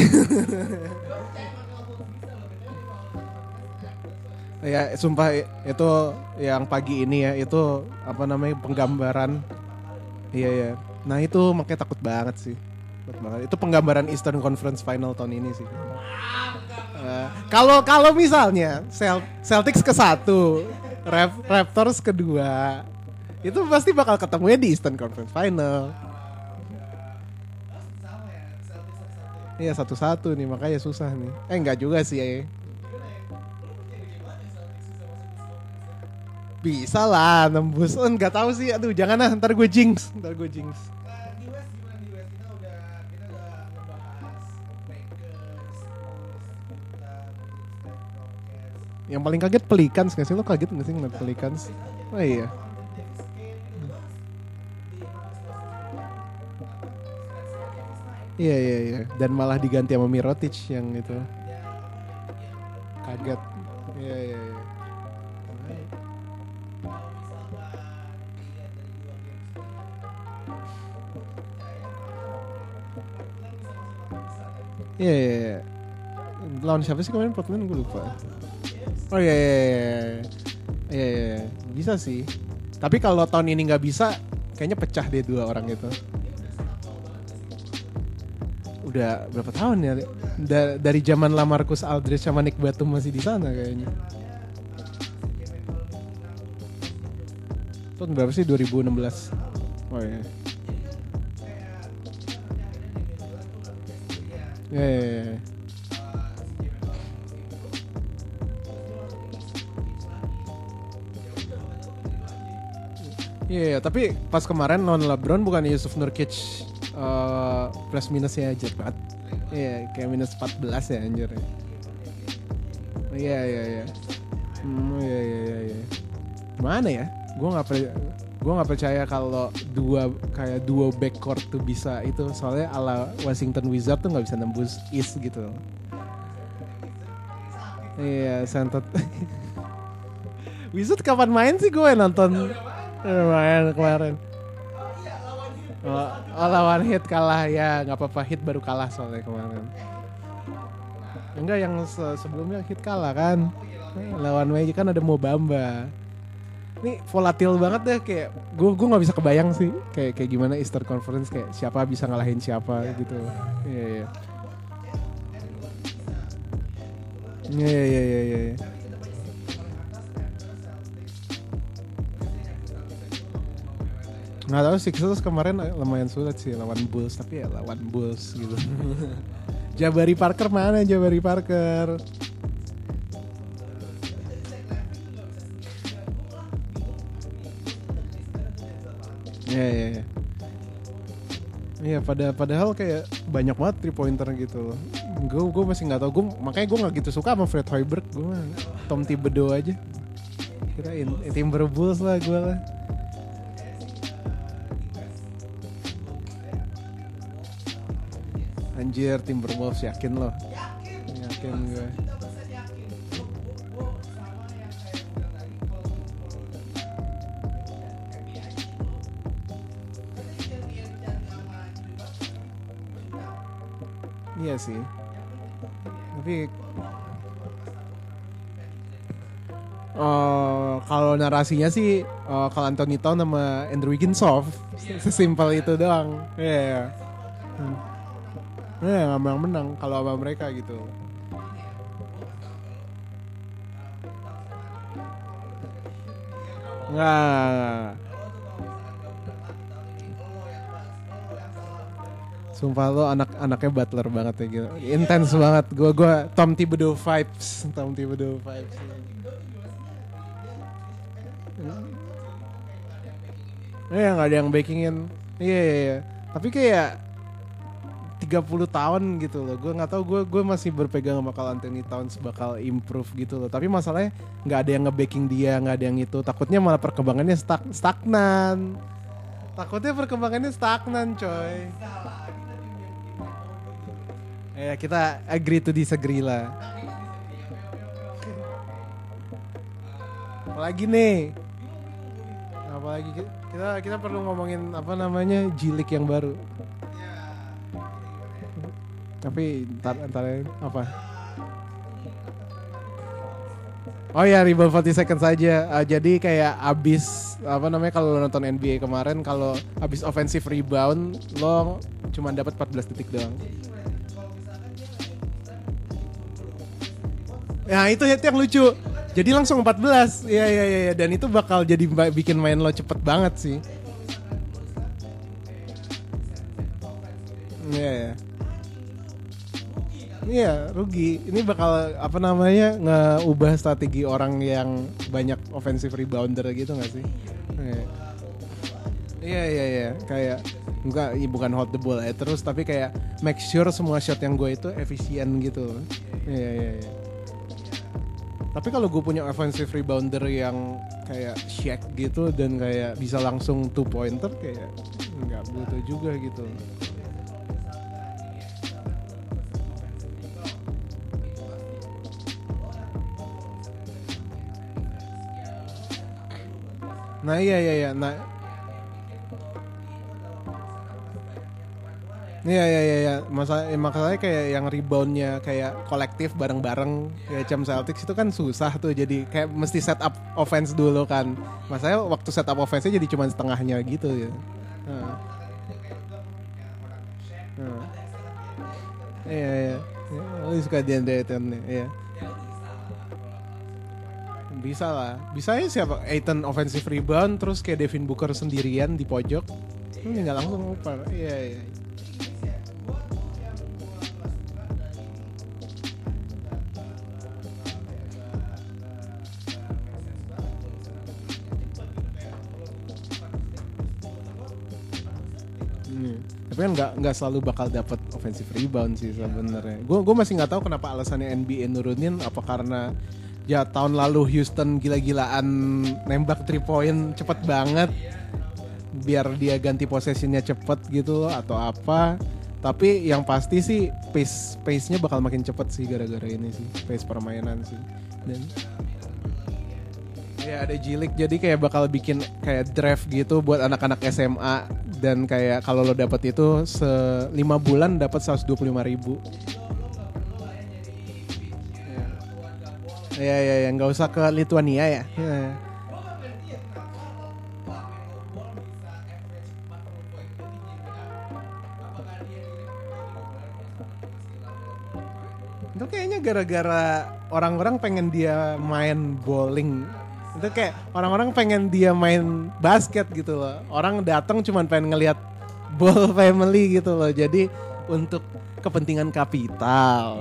Ya sumpah itu yang pagi ini ya itu apa namanya penggambaran. Iya ya. Nah itu makanya takut banget sih. Takut banget. Itu penggambaran Eastern Conference Final tahun ini sih. Kalau uh, kalau misalnya Cel- Celtics ke satu, Rap- Raptors kedua, itu pasti bakal ketemunya di Eastern Conference Final. Iya satu-satu nih makanya susah nih. Eh enggak juga sih ya. Bisa lah nembus. Oh, enggak tahu sih. Aduh jangan lah ntar gue jinx. Ntar gue jinx. Di West gimana di West? Kita udah kita udah ngebahas Lakers, yang paling kaget Pelicans nggak sih? Lo kaget nggak sih ngeliat Pelicans? Oh iya. Iya iya iya. Dan malah diganti sama Mirotic yang itu. Kaget. Iya iya iya. Iya iya iya. Lawan siapa sih kemarin Portland gue lupa. Oh iya iya iya. Iya iya. Bisa sih. Tapi kalau tahun ini nggak bisa, kayaknya pecah deh dua orang itu. Udah berapa tahun ya? Da- dari zaman Lamarcus Aldridge sama Nick Batum masih di sana kayaknya. Tahun berapa sih? dua ribu enam belas. Oh iya. Ya, ya, ya. Iya, yeah, tapi pas kemarin non LeBron bukan Yusuf Nurkic uh, plus minusnya aja banget. Iya, yeah, kayak minus empat belas ya anjir. Iya, iya, iya. Hmm, iya, iya, iya, iya. Mana ya? Gue nggak percaya. Gue nggak percaya kalau dua kayak duo backcourt tuh bisa itu, soalnya ala Washington Wizards tuh nggak bisa nembus East gitu. Iya, santet. Wizards kapan main sih gue nonton? Main kemarin. Oh, oh lawan Heat kalah ya, nggak apa-apa Heat baru kalah soalnya kemarin. Enggak yang se- sebelumnya Heat kalah kan? Lawan Magic kan ada Mo Bamba. Ini volatil banget deh kayak gue gue nggak bisa kebayang sih kayak kayak gimana Eastern Conference kayak siapa bisa ngalahin siapa gitu. Iya iya. Iya iya iya iya. Nggak tahu Sixers kemarin lumayan sulit sih lawan Bulls tapi ya lawan Bulls gitu. Jabari Parker mana Jabari Parker? Iya iya iya. Iya pada padahal kayak banyak banget three pointer gitu loh. Gue gue masih nggak tahu gue makanya gue nggak gitu suka sama Fred Hoiberg gue mah Tom Thibodeau aja. Kirain eh, Timberwolves lah gue lah. Anjir Timberwolves yakin loh. Yakin gue. Iya sih. Tapi uh, kalau narasinya sih uh, kalau Anthony Town sama Andrew Wiggins soft, sesimpel itu doang. Iya. Yeah. Hmm. Ya yeah, nggak menang-menang kalau sama mereka gitu. Nggak. Sumpah lo anak-anaknya Butler banget ya gitu. Intens banget. Gue gue Tom Thibodeau vibes, Tom Thibodeau vibes. Ya nggak ada yang bakingin. Iya iya iya. Tapi kayak tiga puluh tahun gitu loh. Gue nggak tahu gue gue masih berpegang sama kalau Anthony Towns bakal improve gitu loh. Tapi masalahnya nggak ada yang nge-backing dia, nggak ada yang itu. Takutnya malah perkembangannya stag stagnan. Takutnya perkembangannya stagnan, coy. Ya kita agree to disagree lah. Apalagi nih? Apalagi kita kita perlu ngomongin apa namanya G-League yang baru. Tapi ntar, ntar apa? Oh ya, Rebound forty seconds saja. Uh, jadi kayak abis apa namanya kalau lo nonton N B A kemarin, kalau abis offensive rebound lo cuma dapat empat belas detik doang. Ya itu itu yang lucu. Jadi langsung empat belas. Iya iya iya dan itu bakal jadi bikin main lo cepet banget sih. Iya ya. Iya rugi. Ini bakal apa namanya ngeubah strategi orang yang banyak offensive rebounder gitu nggak sih? Iya iya iya kayak enggak bukan hold the ball ya terus tapi kayak make sure semua shot yang gue itu efisien gitu. Iya iya iya. Tapi kalau gue punya offensive rebounder yang kayak Shaq gitu dan kayak bisa langsung two pointer kayak nggak butuh juga gitu. Nah iya iya iya nah Iya iya iya iya masa masalahnya kayak yang reboundnya kayak kolektif bareng-bareng kayak Cam Celtics itu kan susah tuh jadi kayak mesti set up offense dulu kan. Masalahnya waktu set up offense-nya jadi cuma setengahnya gitu ya. Nah. Nah. Iya iya. Lu suka DeAndre Ayton nih, iya. Bisa lah. Bisanya siapa? Ayton offensive rebound terus kayak Devin Booker sendirian di pojok. Ini enggak langsung oper. Iya iya. Hmm. Tapi kan nggak nggak selalu bakal dapat offensive rebound sih sebenarnya. Gue gue masih nggak tahu kenapa alasannya N B A nurunin apa karena ya tahun lalu Houston gila-gilaan nembak three point cepet banget biar dia ganti possessionnya cepet gitu loh atau apa. Tapi yang pasti sih pace pace-nya bakal makin cepet sih gara-gara ini sih pace permainan sih. Dan ya ada G-League jadi kayak bakal bikin kayak draft gitu buat anak-anak S M A dan kayak kalau lo dapet itu se lima bulan dapat seratus dua puluh lima ribu. Ya ya ya nggak usah ke Lithuania ya. Ya. Itu kayaknya gara-gara orang-orang pengen dia main bowling. Itu kayak orang-orang pengen dia main basket gitu loh. Orang datang cuma pengen ngelihat ball family gitu loh. Jadi untuk kepentingan kapital.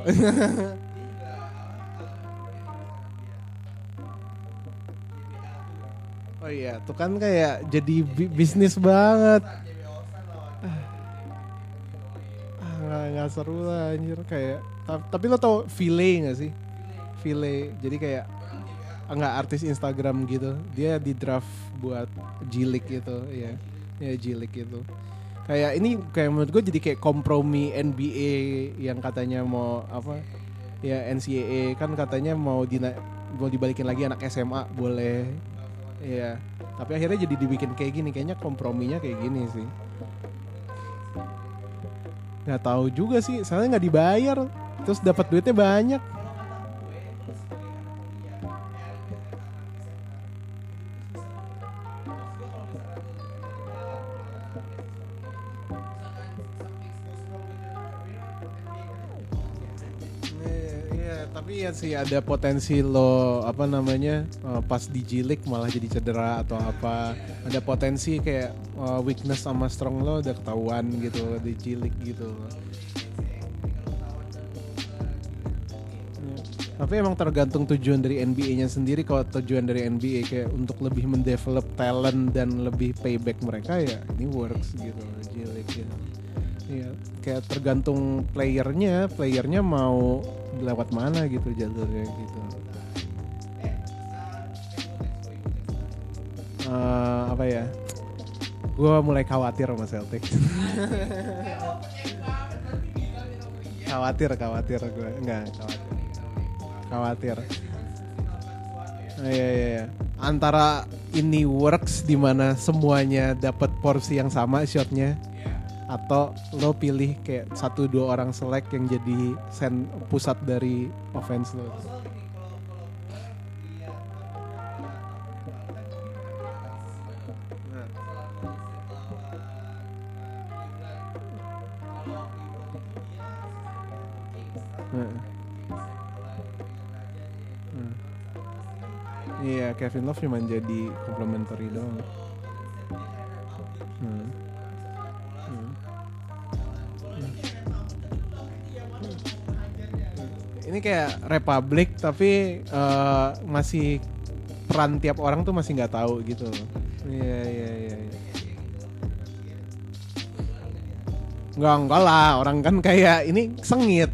Oh iya, tuh kan kayak jadi bi- bisnis banget. Ah, nggak nggak seru lah anjir kayak. ta- Tapi lo tau File nggak sih? File, jadi kayak nggak artis Instagram gitu. Dia di draft buat G-League itu, ya, ya G-League itu. Kayak ini kayak menurut gue jadi kayak kompromi N B A yang katanya mau apa? Ya N C A A kan katanya mau dina, mau dibalikin lagi anak S M A boleh. Iya, tapi akhirnya jadi dibikin kayak gini. Kayaknya komprominya kayak gini sih. Nggak tahu juga sih, soalnya nggak dibayar, terus dapat duitnya banyak. Iya, iya, tapi Tapi ya sih ada potensi lo apa namanya uh, pas di G-League malah jadi cedera atau apa. Ada potensi kayak uh, weakness sama strong lo udah ketahuan gitu di G-League gitu. Ya. Tapi emang tergantung tujuan dari N B A-nya sendiri. Kalau tujuan dari N B A kayak untuk lebih mendevelop talent dan lebih payback mereka ya ini works gitu G-League ya. Iya, kayak tergantung playernya, playernya mau lewat mana gitu jalurnya gitu. Uh, apa ya? Gue mulai khawatir sama Celtics. khawatir, khawatir gue, enggak khawatir. Khawatir. Oh, iya, iya, iya. Antara ini works di mana semuanya dapat porsi yang sama shotnya. Atau lo pilih kayak satu dua orang select yang jadi sen pusat dari offense lo. Nah. Nah. Iya, Kevin Love cuma jadi complementary doang. Hmm. Ini kayak Republic tapi uh, masih peran tiap orang tuh masih nggak tahu gitu. Iya iya iya. Enggak enggak lah, orang kan kayak ini sengit.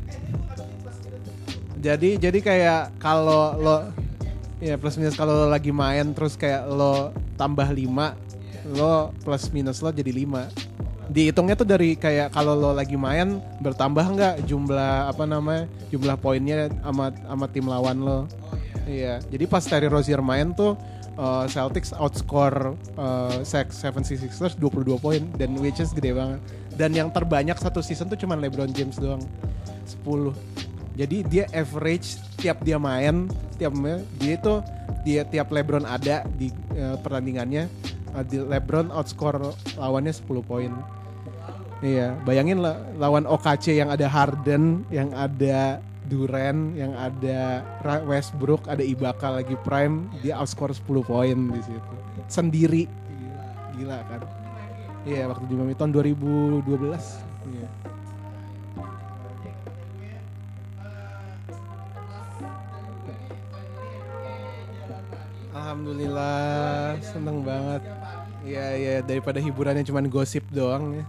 Jadi jadi kayak kalau lo ya plus minus kalau lo lagi main terus kayak lo tambah lima, lo plus minus lo jadi lima. Dihitungnya tuh dari kayak kalau lo lagi main bertambah nggak jumlah apa namanya jumlah poinnya sama sama tim lawan lo. Iya. Jadi pas Terry Rozier main tuh uh, Celtics outscore uh, seventy-sixers dua puluh dua poin dan which is gede banget. Dan yang terbanyak satu season tuh cuma LeBron James doang sepuluh. Jadi dia average tiap dia main tiap dia itu dia tiap LeBron ada di uh, pertandingannya uh, di LeBron outscore lawannya sepuluh poin. Iya, bayangin lah lawan O K C yang ada Harden, yang ada Durant, yang ada Westbrook, ada Ibaka lagi prime, dia outscore sepuluh poin di situ. Sendiri. Gila kan. Iya, waktu di Miami tahun dua ribu dua belas. Iya. Alhamdulillah, seneng banget. Iya, iya, daripada hiburannya cuma gosip doang ya.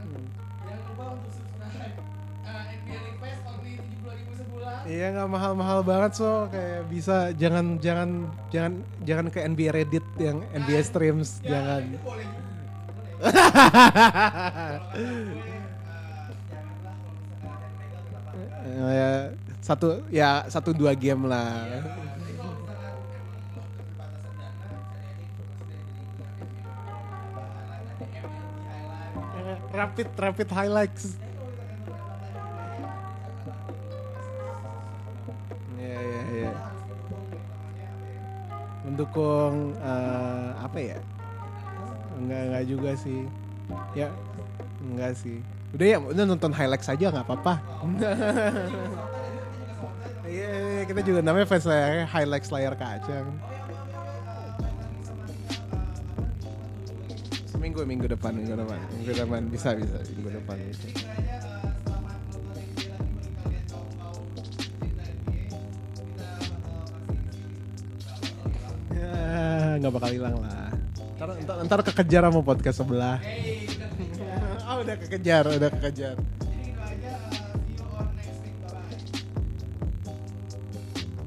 Iya nggak mahal-mahal banget so kayak bisa jangan jangan jangan jangan ke N B A Reddit yang N B A Streams jangan. ya satu ya satu dua game lah. Rapid rapid highlights. Iya iya iya. Mendukung uh, apa ya? Enggak enggak juga sih. Ya enggak sih. Udah ya, udah nonton highlights aja nggak apa-apa. Iya, yeah, kita juga namanya fans layar highlights layar kaca. Seminggu minggu depan minggu depan minggu depan bisa bisa minggu depan bisa. Ya nggak bakal hilang lah. Ntar, ntar, ntar kekejar sama podcast sebelah. Oh udah kekejar udah kekejar.